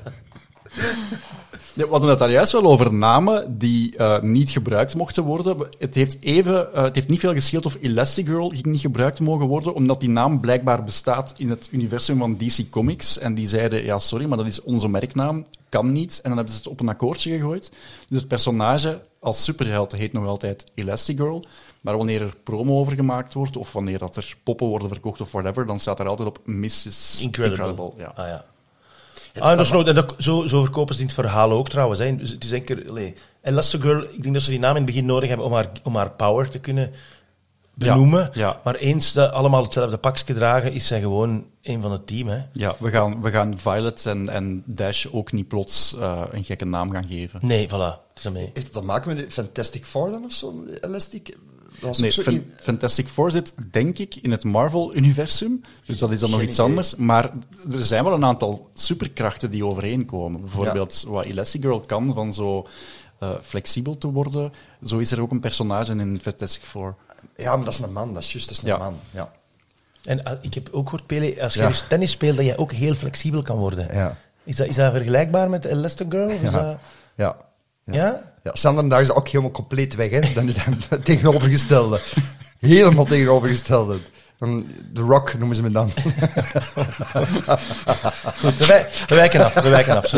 Ja, we hadden het daar juist wel over namen die niet gebruikt mochten worden. Het heeft niet veel gescheeld of Elastigirl niet gebruikt mogen worden, omdat die naam blijkbaar bestaat in het universum van DC Comics. En die zeiden, ja sorry, maar dat is onze merknaam, kan niet. En dan hebben ze het op een akkoordje gegooid. Dus het personage als superheld heet nog altijd Elastigirl. Maar wanneer er promo over gemaakt wordt, of wanneer dat er poppen worden verkocht of whatever, dan staat er altijd op Mrs. Incredible. Ja. Ah, ja. Zo verkopen ze in het verhaal ook trouwens. Hè. Dus het is enkel... Elastigirl, ik denk dat ze die naam in het begin nodig hebben om haar power te kunnen benoemen. Ja. Maar eens dat allemaal hetzelfde pakje dragen, is zij gewoon een van het team. Hè. Ja, we gaan Violet en Dash ook niet plots een gekke naam gaan geven. Nee, voilà. Het is ermee. Heeft dat te maken met Fantastic Four dan of zo? Elastic? Nee, Fantastic Four zit, denk ik, in het Marvel-universum. Dus dat is dan nog iets anders. Maar er zijn wel een aantal superkrachten die overeenkomen. Bijvoorbeeld wat Elastigirl kan, van zo flexibel te worden. Zo is er ook een personage in Fantastic Four. Ja, maar dat is een man. Dat is juist, dat is een man. Ja. En ik heb ook gehoord, Pele, als je dus tennis speelt, dat je ook heel flexibel kan worden. Ja. Is dat vergelijkbaar met Elastigirl? Ja. Ja? Ja, Sander, daar is ook helemaal compleet weg. Hè. Dan is hij het tegenovergestelde. Helemaal tegenovergestelde. The Rock noemen ze me dan. Goed, we wijken af. Sorry. Ja.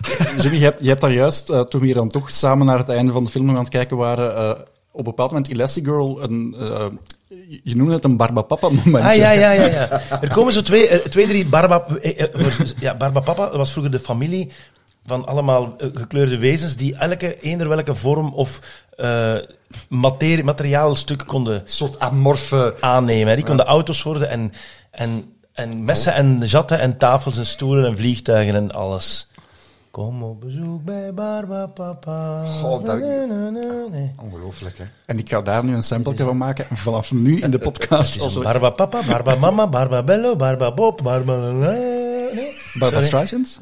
Jimmy, je hebt daar juist, toen we hier dan toch samen naar het einde van de film nog aan het kijken waren, op een bepaald moment Elastigirl, je noemde het een Barbapapa-momentje. Ja. Er komen zo twee, drie Barbapapa was vroeger de familie van allemaal gekleurde wezens die eender welke vorm of materiaalstuk konden... Een soort amorfe... aannemen. Die konden auto's worden en messen en jatten en tafels en stoelen en vliegtuigen en alles. Kom op bezoek bij Barbapapa. God, ongelooflijk, hè. En ik ga daar nu een sampletje van maken vanaf nu in de podcast. Barbapapa, Barbamama, Barbabello, Barbabob, Barbara Streisand?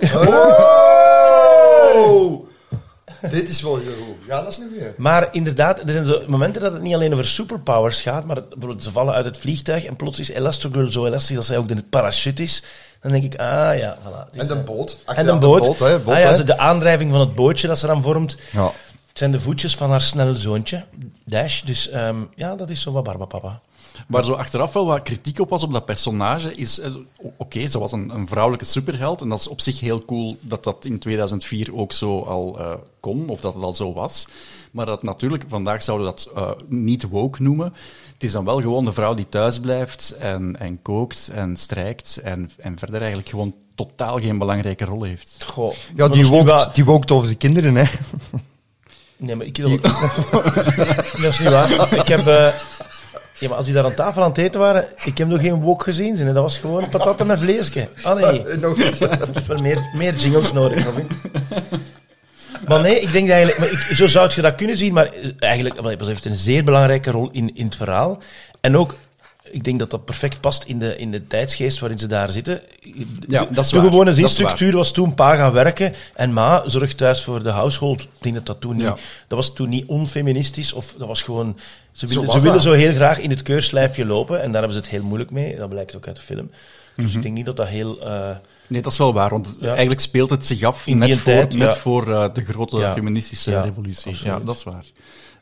Oh! Dit is wel heel goed. Ja, dat is nu weer. Maar inderdaad, er zijn zo momenten dat het niet alleen over superpowers gaat, maar bijvoorbeeld ze vallen uit het vliegtuig en plots is Elastigirl zo elastisch dat zij ook de parachute is. Dan denk ik, voilà. En de boot. En de boot. Hè. De aandrijving van het bootje dat ze dan vormt. Ja. Het zijn de voetjes van haar snelle zoontje, Dash. Dus dat is zo wat Barbapapa. Waar zo achteraf wel wat kritiek op was op dat personage, is... Oké, ze was een vrouwelijke superheld, en dat is op zich heel cool dat dat in 2004 ook zo al kon, of dat het al zo was. Maar dat natuurlijk, vandaag zouden we dat niet woke noemen. Het is dan wel gewoon de vrouw die thuis blijft en kookt en strijkt en verder eigenlijk gewoon totaal geen belangrijke rol heeft. Goh, ja, die wookt over de kinderen, hè. Nee, maar dat is niet waar. Ik heb... Ja, maar als die daar aan tafel aan het eten waren, ik heb nog geen wok gezien. Dat was gewoon patatten met vleesje. Allee. Er is wel meer jingles nodig, Robin. Maar nee, ik denk dat eigenlijk... zo zou je dat kunnen zien, maar eigenlijk... Ze heeft een zeer belangrijke rol in het verhaal. En ook... Ik denk dat dat perfect past in de tijdsgeest waarin ze daar zitten. Ja, dat is de gewone zinstructuur was toen pa gaan werken en ma zorgt thuis voor de household. Ik denk dat dat toen niet... Dat was toen niet onfeministisch, of dat was gewoon... Ze willen zo heel graag in het keurslijfje lopen en daar hebben ze het heel moeilijk mee. Dat blijkt ook uit de film. Dus ik denk niet dat dat heel... Nee, dat is wel waar, want eigenlijk speelt het zich af in net voor de grote feministische revolutie. Absoluut. Ja, dat is waar.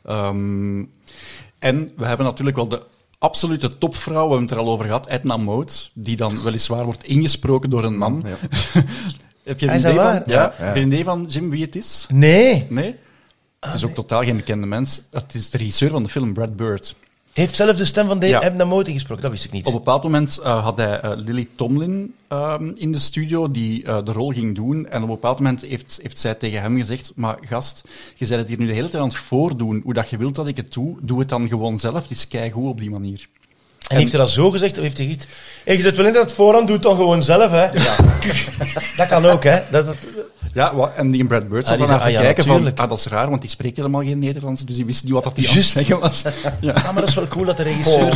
En we hebben natuurlijk wel de absolute topvrouw, we hebben het er al over gehad, Edna Mode, die dan weliswaar wordt ingesproken door een man. Ja. Heb je een idee van? Ja. Heb je een idee van, Jim, wie het is? Nee. Het is ook totaal geen bekende mens. Het is de regisseur van de film, Brad Bird. Heeft zelf de stem van Edna Mode ingesproken? Dat wist ik niet. Op een bepaald moment had hij Lily Tomlin in de studio, die de rol ging doen. En op een bepaald moment heeft zij tegen hem gezegd, maar gast, je bent het hier nu de hele tijd aan het voordoen. Hoe dat je wilt dat ik het doe het dan gewoon zelf. Het is keigoed op die manier. En heeft hij dat zo gezegd? Of heeft hij gezegd, je zit wel in het voorhand, doe het dan gewoon zelf, hè? Ja. Dat kan ook, hè? Ja, en die Brad Bird zat dan naar te kijken van, dat is raar, want die spreekt helemaal geen Nederlands, dus die wist niet wat dat die aan het zeggen was. Ja. Maar dat is wel cool dat de regisseur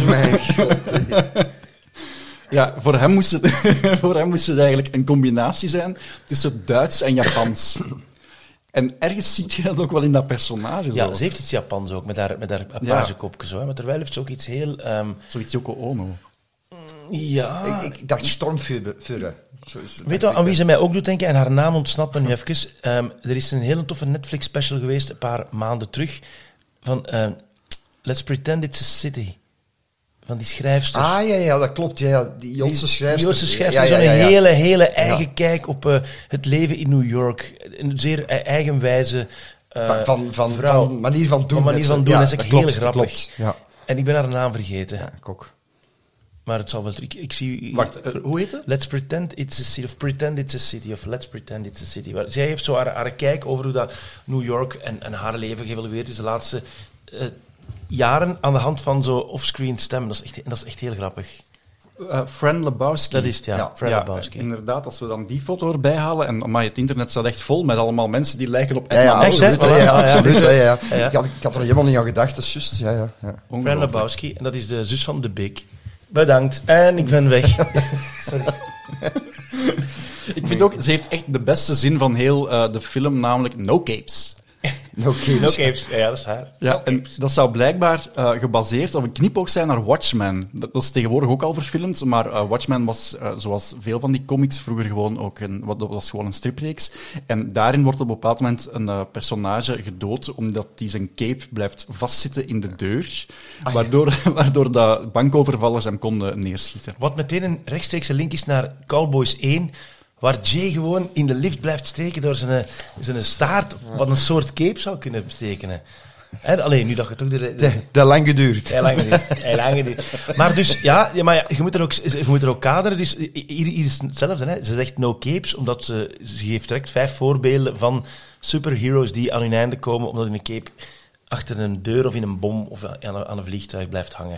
Ja, voor hem moest het eigenlijk een combinatie zijn tussen Duits en Japans. En ergens ziet je dat ook wel in dat personage. Ja, ze heeft iets Japans ook, met haar pagekopje zo. Maar terwijl heeft ze ook iets heel... Zoiets Yoko Ono. Ja... Ik dacht Stormvuren. Weet je aan wie ze mij ook doet denken? En haar naam ontsnapt me nu even. Er is een hele toffe Netflix-special geweest, een paar maanden terug, van Let's Pretend It's a City. Van die schrijfster. Ja, dat klopt. Ja. Die Joodse schrijfster. Die Joodse schrijfster, zo'n hele eigen kijk op het leven in New York. Een zeer eigenwijze vrouw. Van manier van doen. Dat is echt heel grappig. Ja. En ik ben haar naam vergeten. Ja, ik ook. Maar het zal wel... Ik zie... Wacht, hoe heet het? Let's Pretend It's a City, of Pretend It's a City, of Let's Pretend It's a City. Zij heeft zo haar kijk over hoe dat New York en haar leven geëvalueerd is de laatste jaren aan de hand van zo offscreen stem. Dat is echt heel grappig. Fran Lebowski. Dat is het, Fran Lebowski. Inderdaad, als we dan die foto erbij halen, en maar het internet staat echt vol met allemaal mensen die lijken op Edna Mode. Absoluut. Ja. Ik had er helemaal niet aan gedacht, dat is juist. Ja. Fran Lebowski, en dat is de zus van The Big. Bedankt. En ik ben weg. Sorry. Ik vind ook, ze heeft echt de beste zin van heel de film, namelijk No Capes. No Capes. Ja, dat is haar. Ja, en dat zou blijkbaar gebaseerd op een knipoog zijn naar Watchmen. Dat is tegenwoordig ook al verfilmd, maar Watchmen was, zoals veel van die comics, vroeger gewoon ook dat was gewoon een stripreeks. En daarin wordt op een bepaald moment een personage gedood, omdat die zijn cape blijft vastzitten in de deur, waardoor de bankovervallers hem konden neerschieten. Wat meteen een rechtstreekse link is naar Cowboys 1, waar Jay gewoon in de lift blijft steken door zijn staart, wat een soort cape zou kunnen betekenen. Alleen nu dat je toch de lang geduurd. Heel lang geduurd. Maar dus, maar je moet er ook kaderen. Dus hier is hetzelfde. Hè. Ze zegt no capes, omdat ze geeft direct 5 voorbeelden van superheroes die aan hun einde komen, omdat hun cape achter een deur of in een bom of aan een vliegtuig blijft hangen.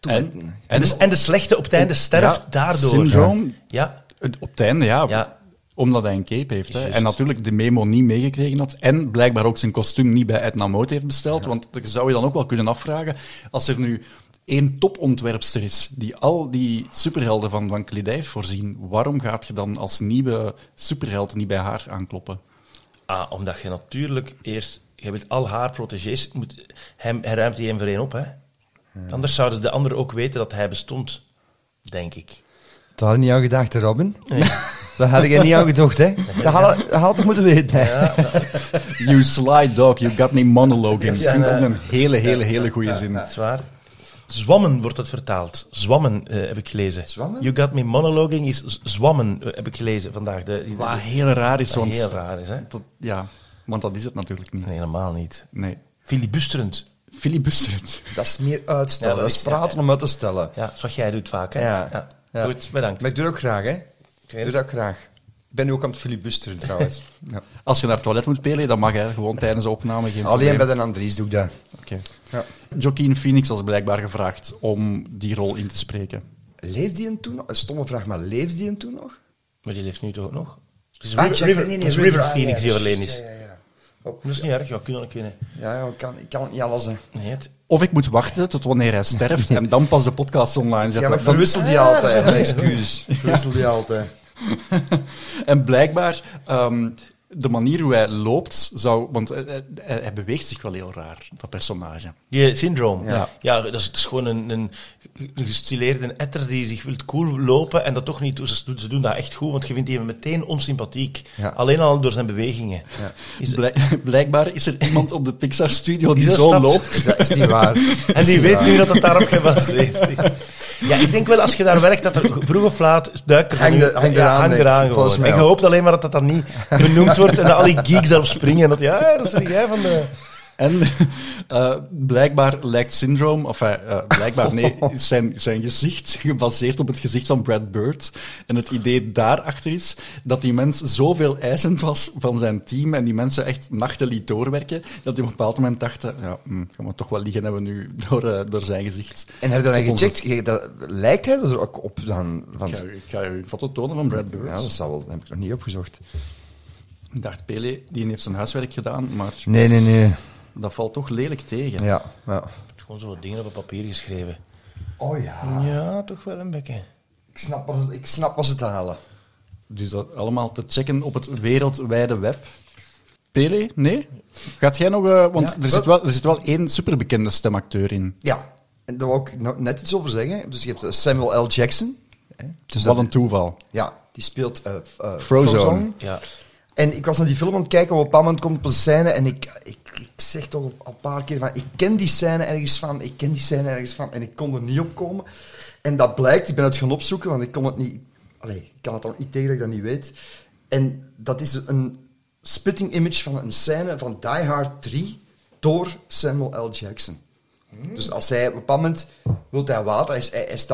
En de slechte op het einde sterft daardoor. Syndroom, ja. Op het einde, ja. Omdat hij een cape heeft. Hè. En natuurlijk de memo niet meegekregen had. En blijkbaar ook zijn kostuum niet bij Edna Mode heeft besteld. Ja. Want dat zou je dan ook wel kunnen afvragen. Als er nu 1 topontwerpster is die al die superhelden van kledij heeft voorzien, waarom gaat je dan als nieuwe superheld niet bij haar aankloppen? Omdat je natuurlijk eerst... Je wilt al haar protégés... Hij ruimt die 1 voor 1 op, hè. Ja. Anders zouden de anderen ook weten dat hij bestond. Denk ik. Dat had ik niet aan gedacht, Robin. Nee. Daar had ik niet aan gedacht, hè. Dat had ik moeten weten. Ja. You sly dog, you got me monologuing. Ik vind dat een hele goede zin. Zwaar. Zwammen wordt het vertaald. Zwammen heb ik gelezen. Zwammen? You got me monologuing is zwammen, heb ik gelezen vandaag. Wat heel raar is. Want heel raar is, hè. Want dat is het natuurlijk niet. Nee, helemaal niet. Nee. Filibusterend. Dat is meer uitstellen. Dat is praten om uit te stellen. Ja, dat is wat jij doet vaak, hè. Ja. Goed, bedankt. Maar ik doe dat ook graag, hè. Ik doe dat ook graag. Ik ben nu ook aan het filibusteren, trouwens. Ja. Als je naar het toilet moet pelen, dan mag hij gewoon tijdens de opname geen Alleen probleem. bij de Andries doe ik dat. Oké. Ja. Joaquin Phoenix was blijkbaar gevraagd om die rol in te spreken. Leeft die toen nog? Een stomme vraag, maar leeft die toen nog? Maar die leeft nu toch ook nog? Het is River Phoenix die overleden is. Ja. Dat is niet erg, kunnen. Ja, ik kan het niet alles, hè. Nee, Of ik moet wachten tot wanneer hij sterft en dan pas de podcast online zetten. Ja, maar ik verwissel die altijd, mijn excuses. Ik verwissel die altijd. En blijkbaar, de manier hoe hij loopt, want hij beweegt zich wel heel raar, dat personage. Die Syndroom. Ja. Dat is gewoon een gestileerde etter die zich wil cool lopen en dat toch niet. Ze doen dat echt goed, want je vindt die meteen onsympathiek. Ja. Alleen al door zijn bewegingen. Ja. Blijkbaar is er iemand op de Pixar-studio die zo loopt. Dat is niet waar. En die weet nu dat het daarop gebaseerd is. Ja, ik denk wel, als je daar werkt, dat er vroeg of laat duikt er hang eraan gewoon. En je hoopt alleen maar dat dat dan niet benoemd wordt en dat al die geeks erop springen. En dat, dat zeg jij van de... En blijkbaar lijkt Syndrome, blijkbaar nee, is zijn gezicht gebaseerd op het gezicht van Brad Bird. En het idee daarachter is dat die mens zoveel eisend was van zijn team en die mensen echt nachten liet doorwerken, dat die op een bepaald moment dachten, gaan we toch wel liggen hebben nu door zijn gezicht. En heb je dan gecheckt? Lijkt hij er ook op dan? Ik ga je een foto tonen van Brad Bird. Ja, dat heb ik nog niet opgezocht. Ik dacht, Pele, die heeft zijn huiswerk gedaan, maar... Nee. Dat valt toch lelijk tegen. Ja. Gewoon zo wat dingen op het papier geschreven. Oh ja. Ja, toch wel een beetje. Ik snap wat ze te halen. Dus dat allemaal te checken op het wereldwijde web. Pele, nee? Gaat jij nog... want er zit wel 1 superbekende stemacteur in. Ja, en daar wou ik nog net iets over zeggen. Dus je hebt Samuel L. Jackson. Dus wat een toeval. Ja, die speelt Frozone. Ja. En ik was naar die film aan het kijken, op een bepaald moment komt op een scène en ik zeg toch een paar keer van, ik ken die scène ergens van, en ik kon er niet op komen. En dat blijkt, ik ben het gaan opzoeken, want ik kon het niet... ik kan het al niet tegen dat ik dat niet weet. En dat is een spitting image van een scène van Die Hard 3 door Samuel L. Jackson. Dus als hij op een bepaald moment wil hij water,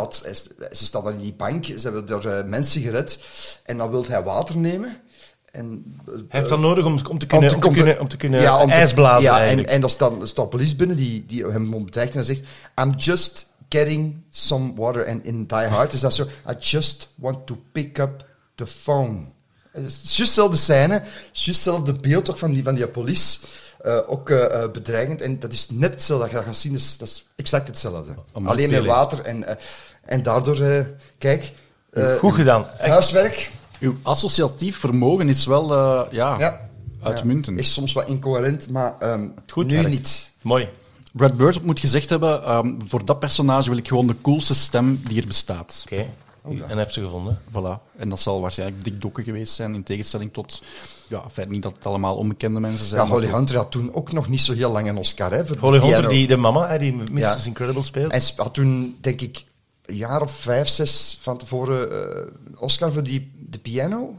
ze staat aan die bank, ze hebben door mensen gered, en dan wil hij water nemen. En, hij heeft dat nodig om te kunnen ijsblazen. Ja, en er staat politie binnen die hem bedreigt en hij zegt, I'm just getting some water. En in Die Hard is dat zo, I just want to pick up the phone. Het is juist dezelfde scène, juist hetzelfde beeld toch van die politie. Ook bedreigend. En dat is net hetzelfde dat je dat gaat zien. Dat is exact hetzelfde. Alleen met water. En daardoor, kijk... goed gedaan. Huiswerk... Uw associatief vermogen is wel uitmuntend. Is soms wat incoherent, maar goed nu werk. niet. Mooi. Brad Bird moet gezegd hebben, voor dat personage wil ik gewoon de coolste stem die er bestaat. Oké. En hij heeft ze gevonden. Voilà. En dat zal waarschijnlijk Dick Dokken geweest zijn, in tegenstelling tot... Ja, feit niet dat het allemaal onbekende mensen zijn. Ja, Holly Hunter had toen ook nog niet zo heel lang een Oscar. Hè, Holly Hunter, die de mama, die Mrs. Incredible speelt. En had toen, denk ik... een jaar of 5, 6 van tevoren Oscar voor de piano.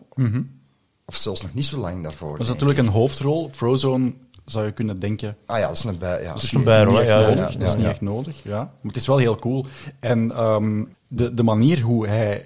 Of zelfs nog niet zo lang daarvoor. Dat is natuurlijk een hoofdrol. Frozone zou je kunnen denken... Ah ja, dat is een bij. Ja. Dat is een bijrol, Dat is niet echt nodig, ja. Maar het is wel heel cool. En de manier hoe hij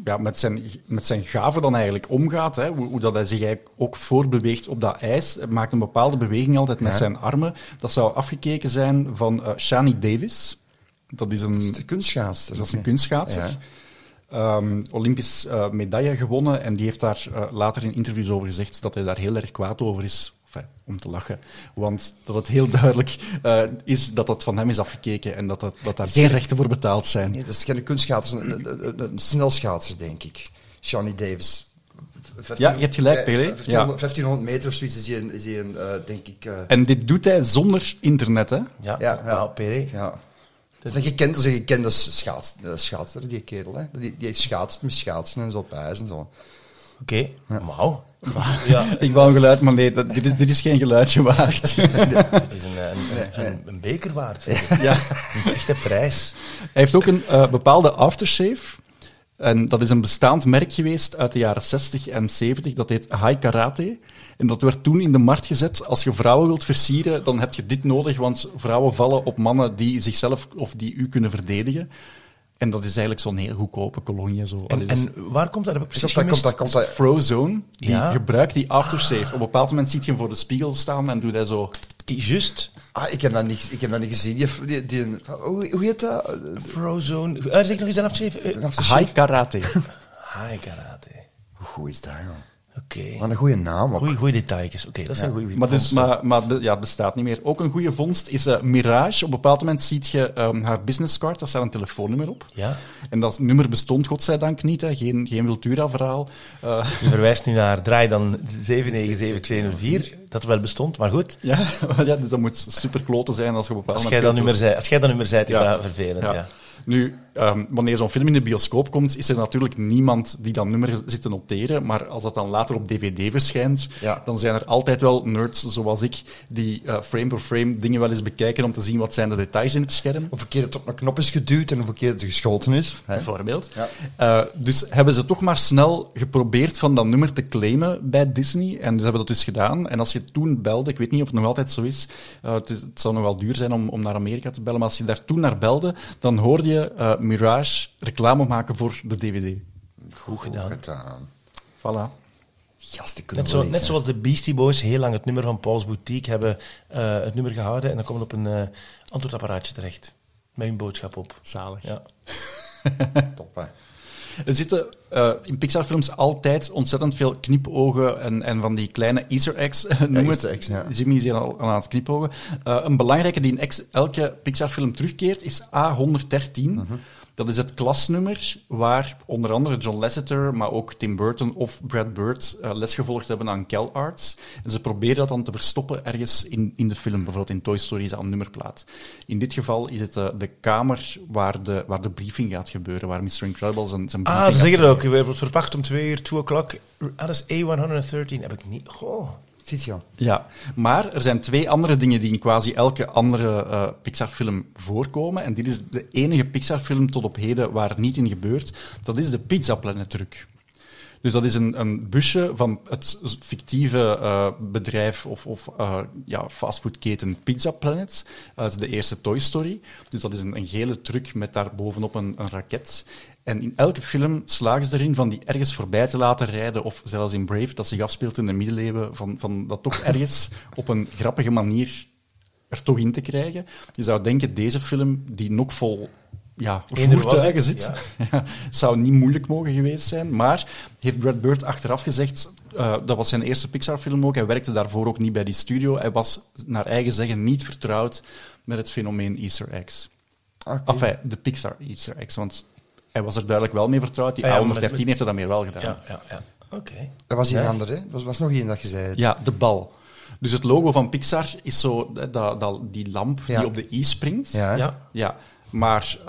met zijn gave dan eigenlijk omgaat, hè, hoe dat hij zich eigenlijk ook voortbeweegt op dat ijs, hij maakt een bepaalde beweging altijd met zijn armen. Dat zou afgekeken zijn van Shani Davis. Dat is een kunstschaatster. Dat is een kunstschaatser. Ja. Olympisch medaille gewonnen en die heeft daar later in interviews over gezegd dat hij daar heel erg kwaad over is. Om te lachen. Want dat het heel duidelijk is dat dat van hem is afgekeken en dat daar geen rechten voor betaald zijn. Nee, dat is geen kunstschaatser, een snelschaatser, denk ik. Shani Davis. 15, ja, je hebt gelijk, Pelé. 1500 meter of zoiets is hij denk ik... En dit doet hij zonder internet, hè? Ja, Pelé. Ja. Dat is een gekende schaatser, die kerel. Hè? Die schaatst met schaatsen en zo op ijs en zo. Oké, wauw. Ja. Ik wou een geluid, maar nee, dit is geen geluidje waard. Het is een beker waard. Ja. Een echte prijs. Hij heeft ook een bepaalde aftershave. En dat is een bestaand merk geweest uit de jaren 60 en 70. Dat heet High Karate. En dat werd toen in de markt gezet. Als je vrouwen wilt versieren, dan heb je dit nodig, want vrouwen vallen op mannen die zichzelf of die u kunnen verdedigen. En dat is eigenlijk zo'n heel goedkope kolonie. Zo. En waar komt dat? Heb ik precies gemist? Dat Frozone, die gebruikt die aftershave. Op een bepaald moment ziet je hem voor de spiegel staan en doet hij zo... Juist. Ik heb dat niet gezien. Hoe heet dat? Frozone. Zeg nog eens een aftershave. High Karate. High Karate. Hoe goed is dat, joh? Oké. Wat een goede naam ook. Goeie detailjes. Oké, dat is een goede vondst. Maar bestaat niet meer. Ook een goede vondst is Mirage. Op een bepaald moment ziet je haar businesscard, daar staat een telefoonnummer op. Ja. En dat nummer bestond godzijdank niet, hè. Geen Wiltura-verhaal. Je verwijst nu naar draai dan 797204, dat wel bestond, maar goed. Ja, dus dat moet super kloten zijn als je op een bepaald moment... Als jij dat nummer zei, is dat vervelend, ja. Nu, wanneer zo'n film in de bioscoop komt, is er natuurlijk niemand die dat nummer zit te noteren, maar als dat dan later op DVD verschijnt, dan zijn er altijd wel nerds zoals ik, die frame per frame dingen wel eens bekijken om te zien wat zijn de details in het scherm. Hoeveel keer het op een knop is geduwd en hoeveel keer het geschoten is. Bijvoorbeeld. Ja. Dus hebben ze toch maar snel geprobeerd van dat nummer te claimen bij Disney, en ze hebben dat dus gedaan. En als je toen belde, ik weet niet of het nog altijd zo is, het zou nog wel duur zijn om naar Amerika te bellen, maar als je daar toen naar belde, dan hoorde je Mirage reclame maken voor de DVD. Goed gedaan. Voilà. Net zoals de Beastie Boys heel lang het nummer van Paul's Boutique hebben het nummer gehouden en dan komt het op een antwoordapparaatje terecht. Met een boodschap op. Zalig. Ja. Top, hè. Er zitten in Pixar-films altijd ontzettend veel knipogen en van die kleine Easter eggs. Jimmy is hier al aan het knipogen. Een belangrijke die in elke Pixar-film terugkeert is A113. Dat is het klasnummer waar onder andere John Lasseter, maar ook Tim Burton of Brad Bird lesgevolgd hebben aan CalArts. En ze proberen dat dan te verstoppen ergens in de film. Bijvoorbeeld in Toy Story is dat een nummerplaat. In dit geval is het de kamer waar de briefing gaat gebeuren, waar Mr. Incredible zijn briefing ze zeggen het ook. Je wordt verwacht om 2 uur, 2 o'clock. Dat is A113. Heb ik niet... Ja, maar er zijn 2 andere dingen die in quasi elke andere Pixar-film voorkomen. En dit is de enige Pixar-film tot op heden waar het niet in gebeurt. Dat is de Pizza Planet truc. Dus dat is een busje van het fictieve bedrijf of fastfoodketen Pizza Planet uit de eerste Toy Story. Dus dat is een gele truc met daar bovenop een raket. En in elke film slagen ze erin van die ergens voorbij te laten rijden, of zelfs in Brave, dat zich afspeelt in de middeleeuwen, van dat toch ergens op een grappige manier er toch in te krijgen. Je zou denken, deze film, die nog vol voertuigen zit, zou niet moeilijk mogen geweest zijn, maar heeft Brad Bird achteraf gezegd, dat was zijn eerste Pixar-film ook, hij werkte daarvoor ook niet bij die studio, hij was naar eigen zeggen niet vertrouwd met het fenomeen Easter eggs. Enfin, de Pixar Easter eggs, want... Hij was er duidelijk wel mee vertrouwd. Die A113 heeft dat meer wel gedaan. Ja. Oké. Er was een andere, hè? Er was nog één dat je zei. Ja, de bal. Dus het logo van Pixar is zo die lamp die op de i springt. Ja. Maar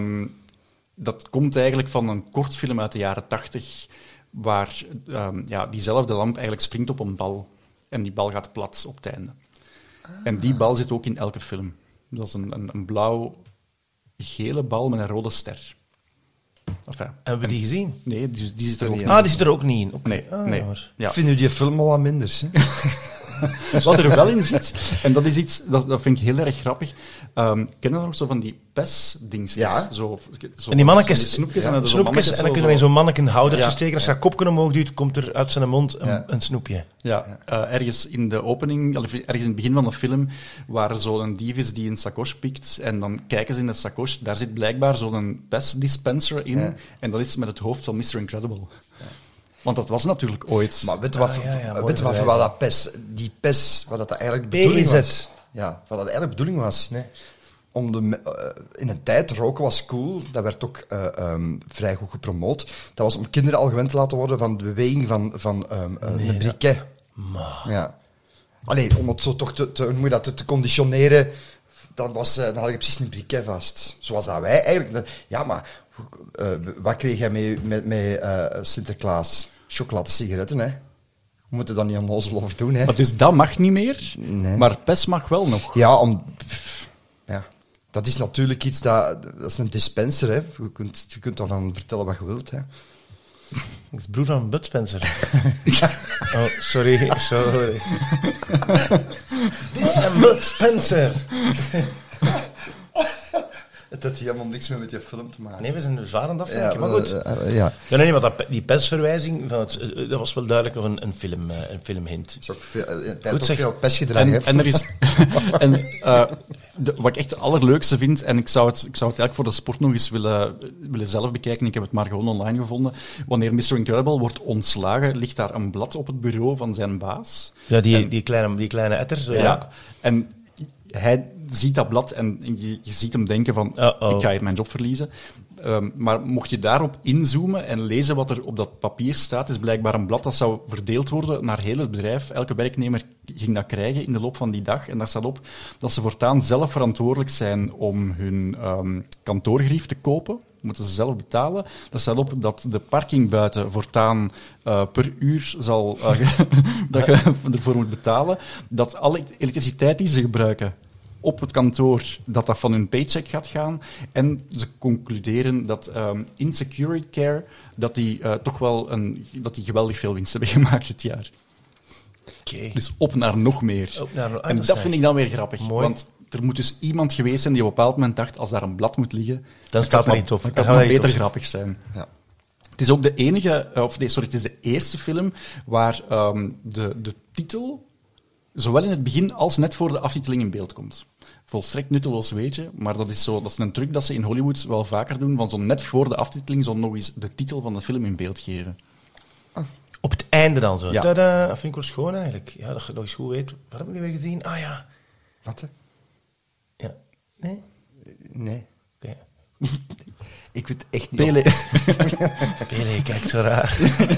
dat komt eigenlijk van een kortfilm uit de jaren 80, waar diezelfde lamp eigenlijk springt op een bal. En die bal gaat plat op het einde. En die bal zit ook in elke film. Dat is een blauw-gele bal met een rode ster. Enfin, Hebben we die gezien? Nee, die zit er ook niet niet Ah, die zit er ook niet in. Nee, nee. Ja. Ik vind nu die film al wat minder. Hè? Wat er wel in zit, en dat is iets, dat vind ik heel erg grappig. Kennen we nog zo van die PES-dingetjes? Ja. Zo En die mannetjes, die snoepjes, ja, en dan zo snoepjes, mannetjes en dan zo- kunnen we in zo'n mannenhoudertje Ja. steken. Als je dat kopje omhoog duwt, komt er uit zijn mond Ja. een snoepje. Ja, ergens in de opening, of ergens in het begin van de film, waar er zo'n dief is die een sacoche pikt, en dan kijken ze in de sacoche, daar zit blijkbaar zo'n PES-dispenser in, Ja. en dat is met het hoofd van Mr. Incredible. Want dat was natuurlijk ooit... Maar weet je wat, mooi weet je wat, verwijzing. wat dat PES, die PES, wat dat eigenlijk de bedoeling PEZ. was? Ja, wat dat eigenlijk de bedoeling was. Nee. In een tijd, roken was cool, dat werd ook vrij goed gepromoot. Dat was om kinderen al gewend te laten worden van de beweging van een briquet. Ja. Allee, om het zo toch hoe moet je dat, te conditioneren, dan had je precies een briquet vast. Zoals dat wij eigenlijk... Ja, maar wat kreeg jij met Sinterklaas? Chocoladesigaretten, hè? We moeten dat niet onnozel over doen, hè? Maar dus dat mag niet meer, Nee. maar PES mag wel nog. Ja, ja, dat is natuurlijk iets dat is een dispenser, hè. Je kunt daarvan vertellen wat je wilt, hè. Dat is broer van Bud Spencer. Oh, sorry. Dit is een Bud Spencer. Het had helemaal niks meer met je film te maken. Nee, we zijn zwaar aan het afvinken, maar goed. Ja. Ja, nee, maar die PES-verwijzing, dat was wel duidelijk nog een filmhint. Is ook veel, Goed, ook zeg. veel pers gedragen, hè. En er is... wat ik echt het allerleukste vind, en ik zou het eigenlijk voor de sport nog eens willen zelf bekijken, ik heb het maar gewoon online gevonden. Wanneer Mr. Incredible wordt ontslagen, ligt daar een blad op het bureau van zijn baas. Ja, die kleine etter. Zo, Ja. En hij ziet dat blad en je ziet hem denken van, Uh-oh. ik ga hier mijn job verliezen. Maar mocht je daarop inzoomen en lezen wat er op dat papier staat, is blijkbaar een blad dat zou verdeeld worden naar heel het bedrijf. Elke werknemer ging dat krijgen in de loop van die dag. En daar staat op dat ze voortaan zelf verantwoordelijk zijn om hun kantoorgrief te kopen. Moeten ze zelf betalen. Daar staat op dat de parking buiten voortaan per uur zal, dat je ervoor moet betalen. Dat alle elektriciteit die ze gebruiken op het kantoor, dat van hun paycheck gaat gaan. En ze concluderen dat in Security Care, dat die toch wel dat die geweldig veel winst hebben gemaakt dit jaar. Oké. Dus op naar nog meer. Op naar- en dat dat is vind ik dan weer grappig. mooi. Want er moet dus iemand geweest zijn die op een bepaald moment dacht, als daar een blad moet liggen, Dan staat er niet op. Dan Dan kan gaan we het niet beter op. grappig zijn. Ja. Het is ook de enige, het is de eerste film waar de titel zowel in het begin als net voor de aftiteling in beeld komt. Volstrekt nutteloos weetje, maar dat is een truc dat ze in Hollywood wel vaker doen, van zo net voor de aftiteling zo nog eens de titel van de film in beeld geven. Op het einde dan zo. Ja. Tada, dat vind ik wel schoon eigenlijk. Ja, dat je nog eens goed weet. Wat heb ik nu weer gezien? Ah ja. Wat, hè? Ja. Nee? Nee. Oké. Ik weet echt niet. Pele, Pele, kijk zo raar.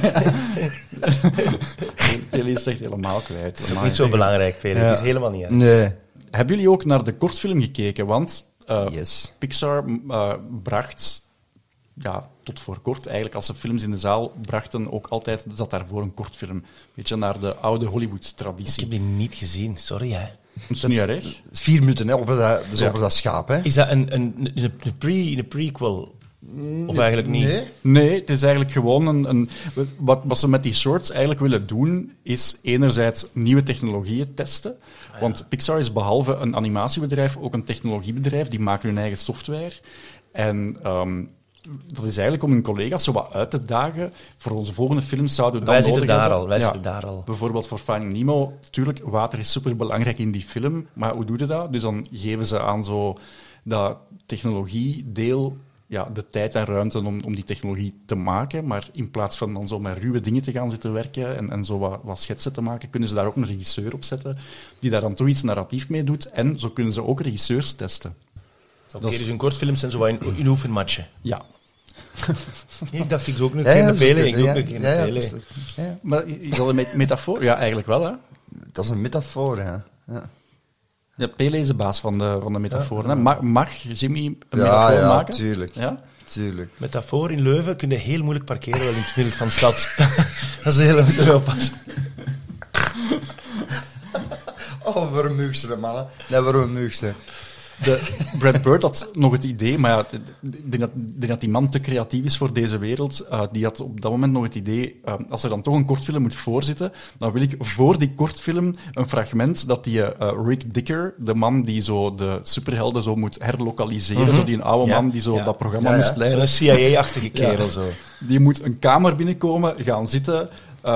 Pele is echt helemaal kwijt. Dat is ook niet zo belangrijk, Pele. Ja. Dat is helemaal niet erg. Nee. Hebben jullie ook naar de kortfilm gekeken? Want Yes. Pixar bracht, ja, tot voor kort eigenlijk, als ze films in de zaal brachten, ook altijd zat daarvoor een kortfilm. Beetje naar de oude Ik Hollywood-traditie. heb die niet gezien, sorry hè. Dat is niet erg. 4 minuten, hè, over Ja. over dat schaap, hè. Is dat een prequel? Of eigenlijk niet? Nee. Nee, het is eigenlijk gewoon wat ze met die shorts eigenlijk willen doen, is enerzijds nieuwe technologieën testen. Want Pixar is behalve een animatiebedrijf ook een technologiebedrijf. Die maken hun eigen software. En dat is eigenlijk om hun collega's zo wat uit te dagen. Voor onze volgende films zouden we dat Wij nodig zitten daar hebben. al. Wij Ja. zitten daar al. Bijvoorbeeld voor Finding Nemo, natuurlijk, water is superbelangrijk in die film, maar hoe doe je dat? Dus dan geven ze aan zo dat technologiedeel de tijd en ruimte om die technologie te maken, maar in plaats van dan zo met ruwe dingen te gaan zitten werken en zo wat schetsen te maken, kunnen ze daar ook een regisseur op zetten, die daar dan toch iets narratief mee doet, en zo kunnen ze ook regisseurs testen. Oké, dus een kortfilms zijn zo wat in oefenmatchen. Ja. Ik dacht, ik doe ook nog Ja, geen ja, Pele. Ik ja, doe ja, ook nog geen ja, ja, Pele. dat is- ja. Maar is dat een metafoor? Ja, eigenlijk wel, hè. Dat is een metafoor, ja. Ja, Ja, Pele is de baas van de metafoor. Hè. Mag Jimmy een ja, metafoor ja, maken? tuurlijk. Ja? Tuurlijk. Metafoor in Leuven kun je heel moeilijk parkeren wel in het midden van de stad. Dat is heel moeten we oppassen. Oh, waarom muugste, mannen? Nee, waarom muugste? Brad Bird had nog het idee, maar ja, ik denk dat die man te creatief is voor deze wereld. Die had op dat moment nog het idee, als er dan toch een kortfilm moet voorzitten, dan wil ik voor die kortfilm een fragment dat die Rick Dicker, de man die zo de superhelden zo moet herlokaliseren, zo die een oude man die zo dat programma moest leiden. Zo'n CIA-achtige kerel zo. Die moet een kamer binnenkomen, gaan zitten,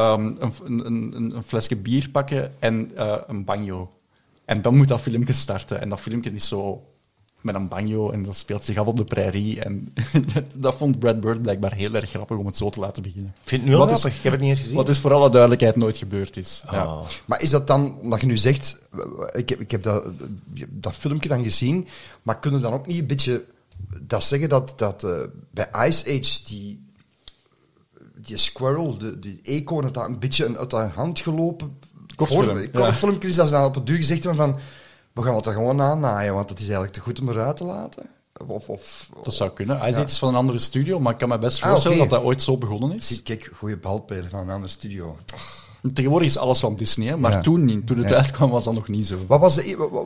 een flesje bier pakken en een banjo. En dan moet dat filmpje starten. En dat filmpje is zo met een banjo en dat speelt zich af op de prairie. En dat vond Brad Bird blijkbab heel erg grappig om het zo te laten beginnen. Ik vind het nu wel grappig, ik heb het niet eens gezien. Wat dus voor alle duidelijkheid nooit gebeurd is. Oh. Ja. Maar is dat dan, omdat je nu zegt, ik heb dat filmpje dan gezien, maar kunnen we dan ook niet een beetje dat zeggen dat bij Ice Age die squirrel, die eekhoorn, dat een beetje uit de hand gelopen kortfilmpje is, dat ze dan op het duur gezegd hebben van we gaan het er gewoon aannaaien, want het is eigenlijk te goed om eruit te laten. Dat zou kunnen. Ice Age is van een andere studio, maar ik kan me best voorstellen dat dat ooit zo begonnen is. Zie, kijk, goede balpelen van een andere studio. Tegenwoordig is alles van Disney, hè, maar toen niet. Toen het uitkwam was dat nog niet zo. Wat was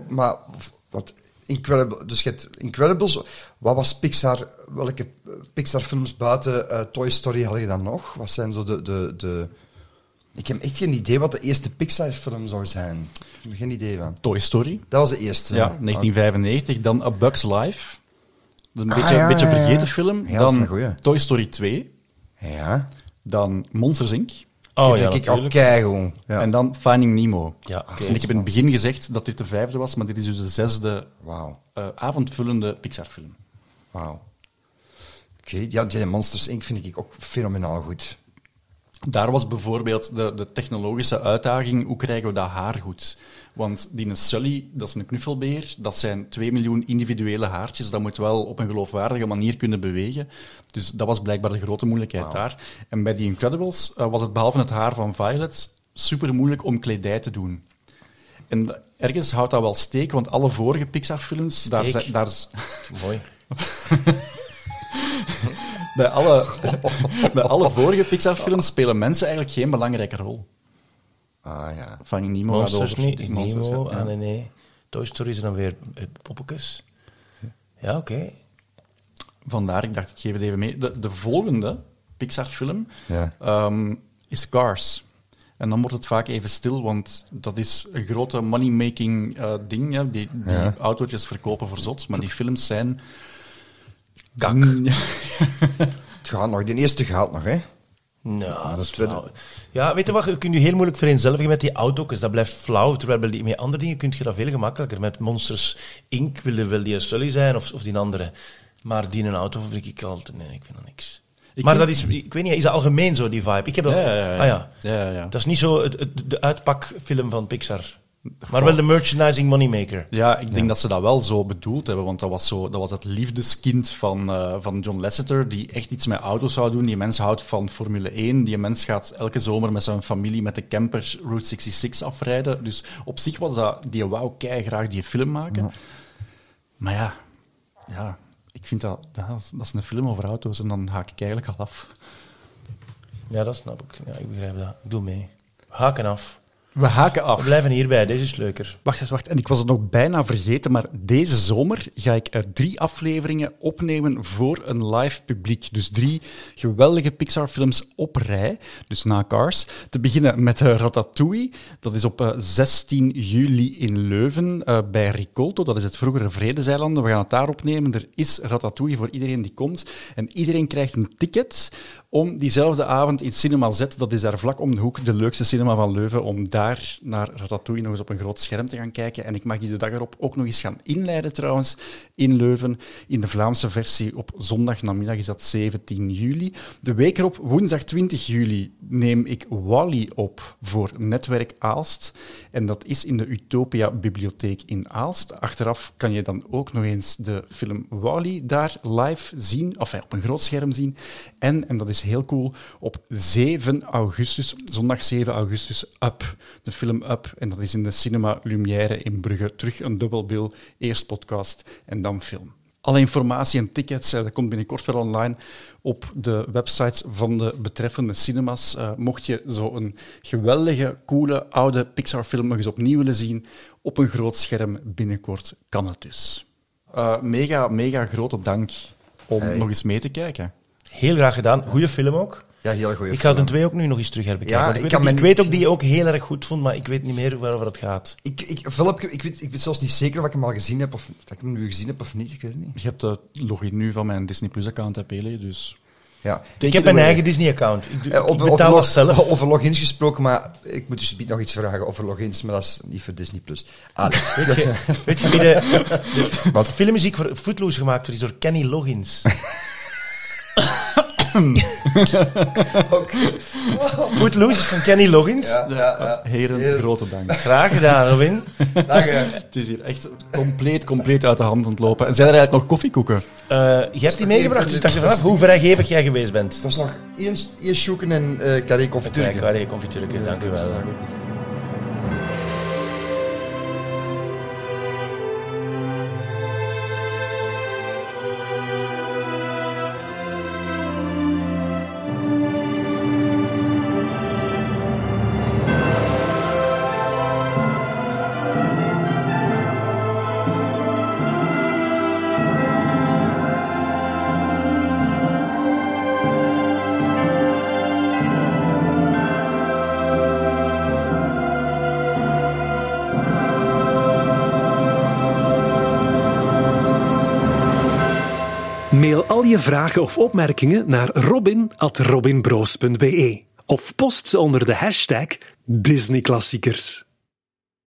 wat Incredible, dus je hebt Incredibles, wat was Pixar, welke Pixar-films buiten Toy Story had je dan nog? Wat zijn zo de... Ik heb echt geen idee wat de eerste Pixar-film zou zijn. Ik heb geen idee van. Toy Story. Dat was de eerste. Ja, 1995. Dan A Bug's Life. Een beetje vergeten film. Ja, dan Toy Story 2. Ja. Dan Monsters, Inc. Oh, ja, ik ook keigoed. Ja. En dan Finding Nemo. Ja, en ik heb in het begin gezegd dat dit de 5e was, maar dit is dus de 6e avondvullende Pixar-film. Wauw. Oké, ja, die Monsters Inc. vind ik ook fenomenaal goed. Daar was bijvoorbeeld de technologische uitdaging, hoe krijgen we dat haar goed? Want die Sully, dat is een knuffelbeer, dat zijn 2 miljoen individuele haartjes, dat moet wel op een geloofwaardige manier kunnen bewegen. Dus dat was blijkbaar de grote moeilijkheid daar. En bij die Incredibles was het behalve het haar van Violet super moeilijk om kledij te doen. En ergens houdt dat wel steek, want alle vorige Pixar-films... Daar is mooi. Bij alle vorige Pixar-films spelen mensen eigenlijk geen belangrijke rol. Ah ja. Finding Nemo Monsters gaat over niet, Nemo, ja. nee. Toy Story zijn dan weer poppetjes. Ja, oké. Vandaar, ik dacht, ik geef het even mee. De volgende Pixar-film Ja. is Cars. En dan wordt het vaak even stil, want dat is een grote money-making ding. Hè. Die autootjes verkopen voor zot, maar die films zijn... Kak. Het gaat nog, die eerste gaat nog, hè? Nou, dat is flauw. Ja, weet je wat, je kunt je heel moeilijk vereenzelvigen met die auto's. Dat blijft flauw, terwijl met andere dingen kun je dat veel gemakkelijker. Met Monsters Inc. wil er wel die Sully zijn, of die andere. Maar die in een autofabriek, ik altijd... Nee, ik vind dat niks. Dat is... Ik weet niet, is dat algemeen zo, die vibe? Ik heb dat... Ja. Dat is niet zo de uitpakfilm van Pixar. Maar wel de merchandising moneymaker. Ja, ik denk dat ze dat wel zo bedoeld hebben, want dat was het liefdeskind van John Lasseter, die echt iets met auto's zou doen. Die mens houdt van Formule 1. Die mens gaat elke zomer met zijn familie met de camper Route 66 afrijden. Dus op zich was dat... Die wou keigraag die film maken. Ja. Maar ja, ik vind dat is een film over auto's en dan haak ik eigenlijk al af. Ja, dat snap ik. Ja, ik begrijp dat. Ik doe mee. Haken af. We haken af. We blijven hierbij, deze is leuker. Wacht. En ik was het nog bijna vergeten, maar deze zomer ga ik er 3 afleveringen opnemen voor een live publiek. Dus 3 geweldige Pixar-films op rij, dus na Cars. Te beginnen met Ratatouille. Dat is op 16 juli in Leuven bij Ricolto. Dat is het vroegere Vredeseilanden. We gaan het daar opnemen. Er is Ratatouille voor iedereen die komt. En iedereen krijgt een ticket om diezelfde avond in Cinema Z, dat is daar vlak om de hoek, de leukste cinema van Leuven, om daar naar Ratatouille nog eens op een groot scherm te gaan kijken. En ik mag die de dag erop ook nog eens gaan inleiden trouwens, in Leuven. In de Vlaamse versie op zondag namiddag is dat 17 juli. De week erop, woensdag 20 juli, neem ik Wall-E op voor Netwerk Aalst. En dat is in de Utopia Bibliotheek in Aalst. Achteraf kan je dan ook nog eens de film Wall-E daar live zien, of op een groot scherm zien. En dat is heel cool, op 7 augustus, zondag 7 augustus, Up. De film Up. En dat is in de Cinema Lumière in Brugge. Terug een dubbelbil. Eerst podcast en dan film. Alle informatie en tickets, dat komt binnenkort wel online op de websites van de betreffende cinemas. Mocht je zo'n geweldige, coole, oude Pixar-film nog eens opnieuw willen zien, op een groot scherm binnenkort, kan het dus. Mega grote dank om nog eens mee te kijken. Heel graag gedaan. Goeie film ook. Ja, heel goeie Ik film. ga de 2 ook nu nog eens terug herbekijken. Ja, ik weet ook die je ook heel erg goed vond, maar ik weet niet meer waarover het gaat. Ik weet zelfs niet zeker of ik hem al gezien heb, of dat ik hem nu gezien heb of niet, ik weet het niet. Je hebt de login nu van mijn Disney Plus-account, Pele, dus... Ja. Ik heb mijn eigen Disney-account. Ik betaal dat zelf. Over logins gesproken, maar ik moet dus nog iets vragen over logins, maar dat is niet voor Disney+. Weet je wie de filmmuziek voor Footloose gemaakt wordt? Die is door Kenny Loggins. Footloose is van Kenny Loggins. Ja. Heren, grote dank. Graag gedaan, Robin. Dank je. Het is hier echt compleet uit de hand aan het lopen. En zijn er eigenlijk nog koffiekoeken? Je hebt die meegebracht, dus ik dacht vanaf hoe vrijgevig jij geweest bent. Er was nog één choeken en carré confituur. Carré confituur, dank u wel. Mail al je vragen of opmerkingen naar robin@robinbroos.be of post ze onder de hashtag Disneyklassiekers.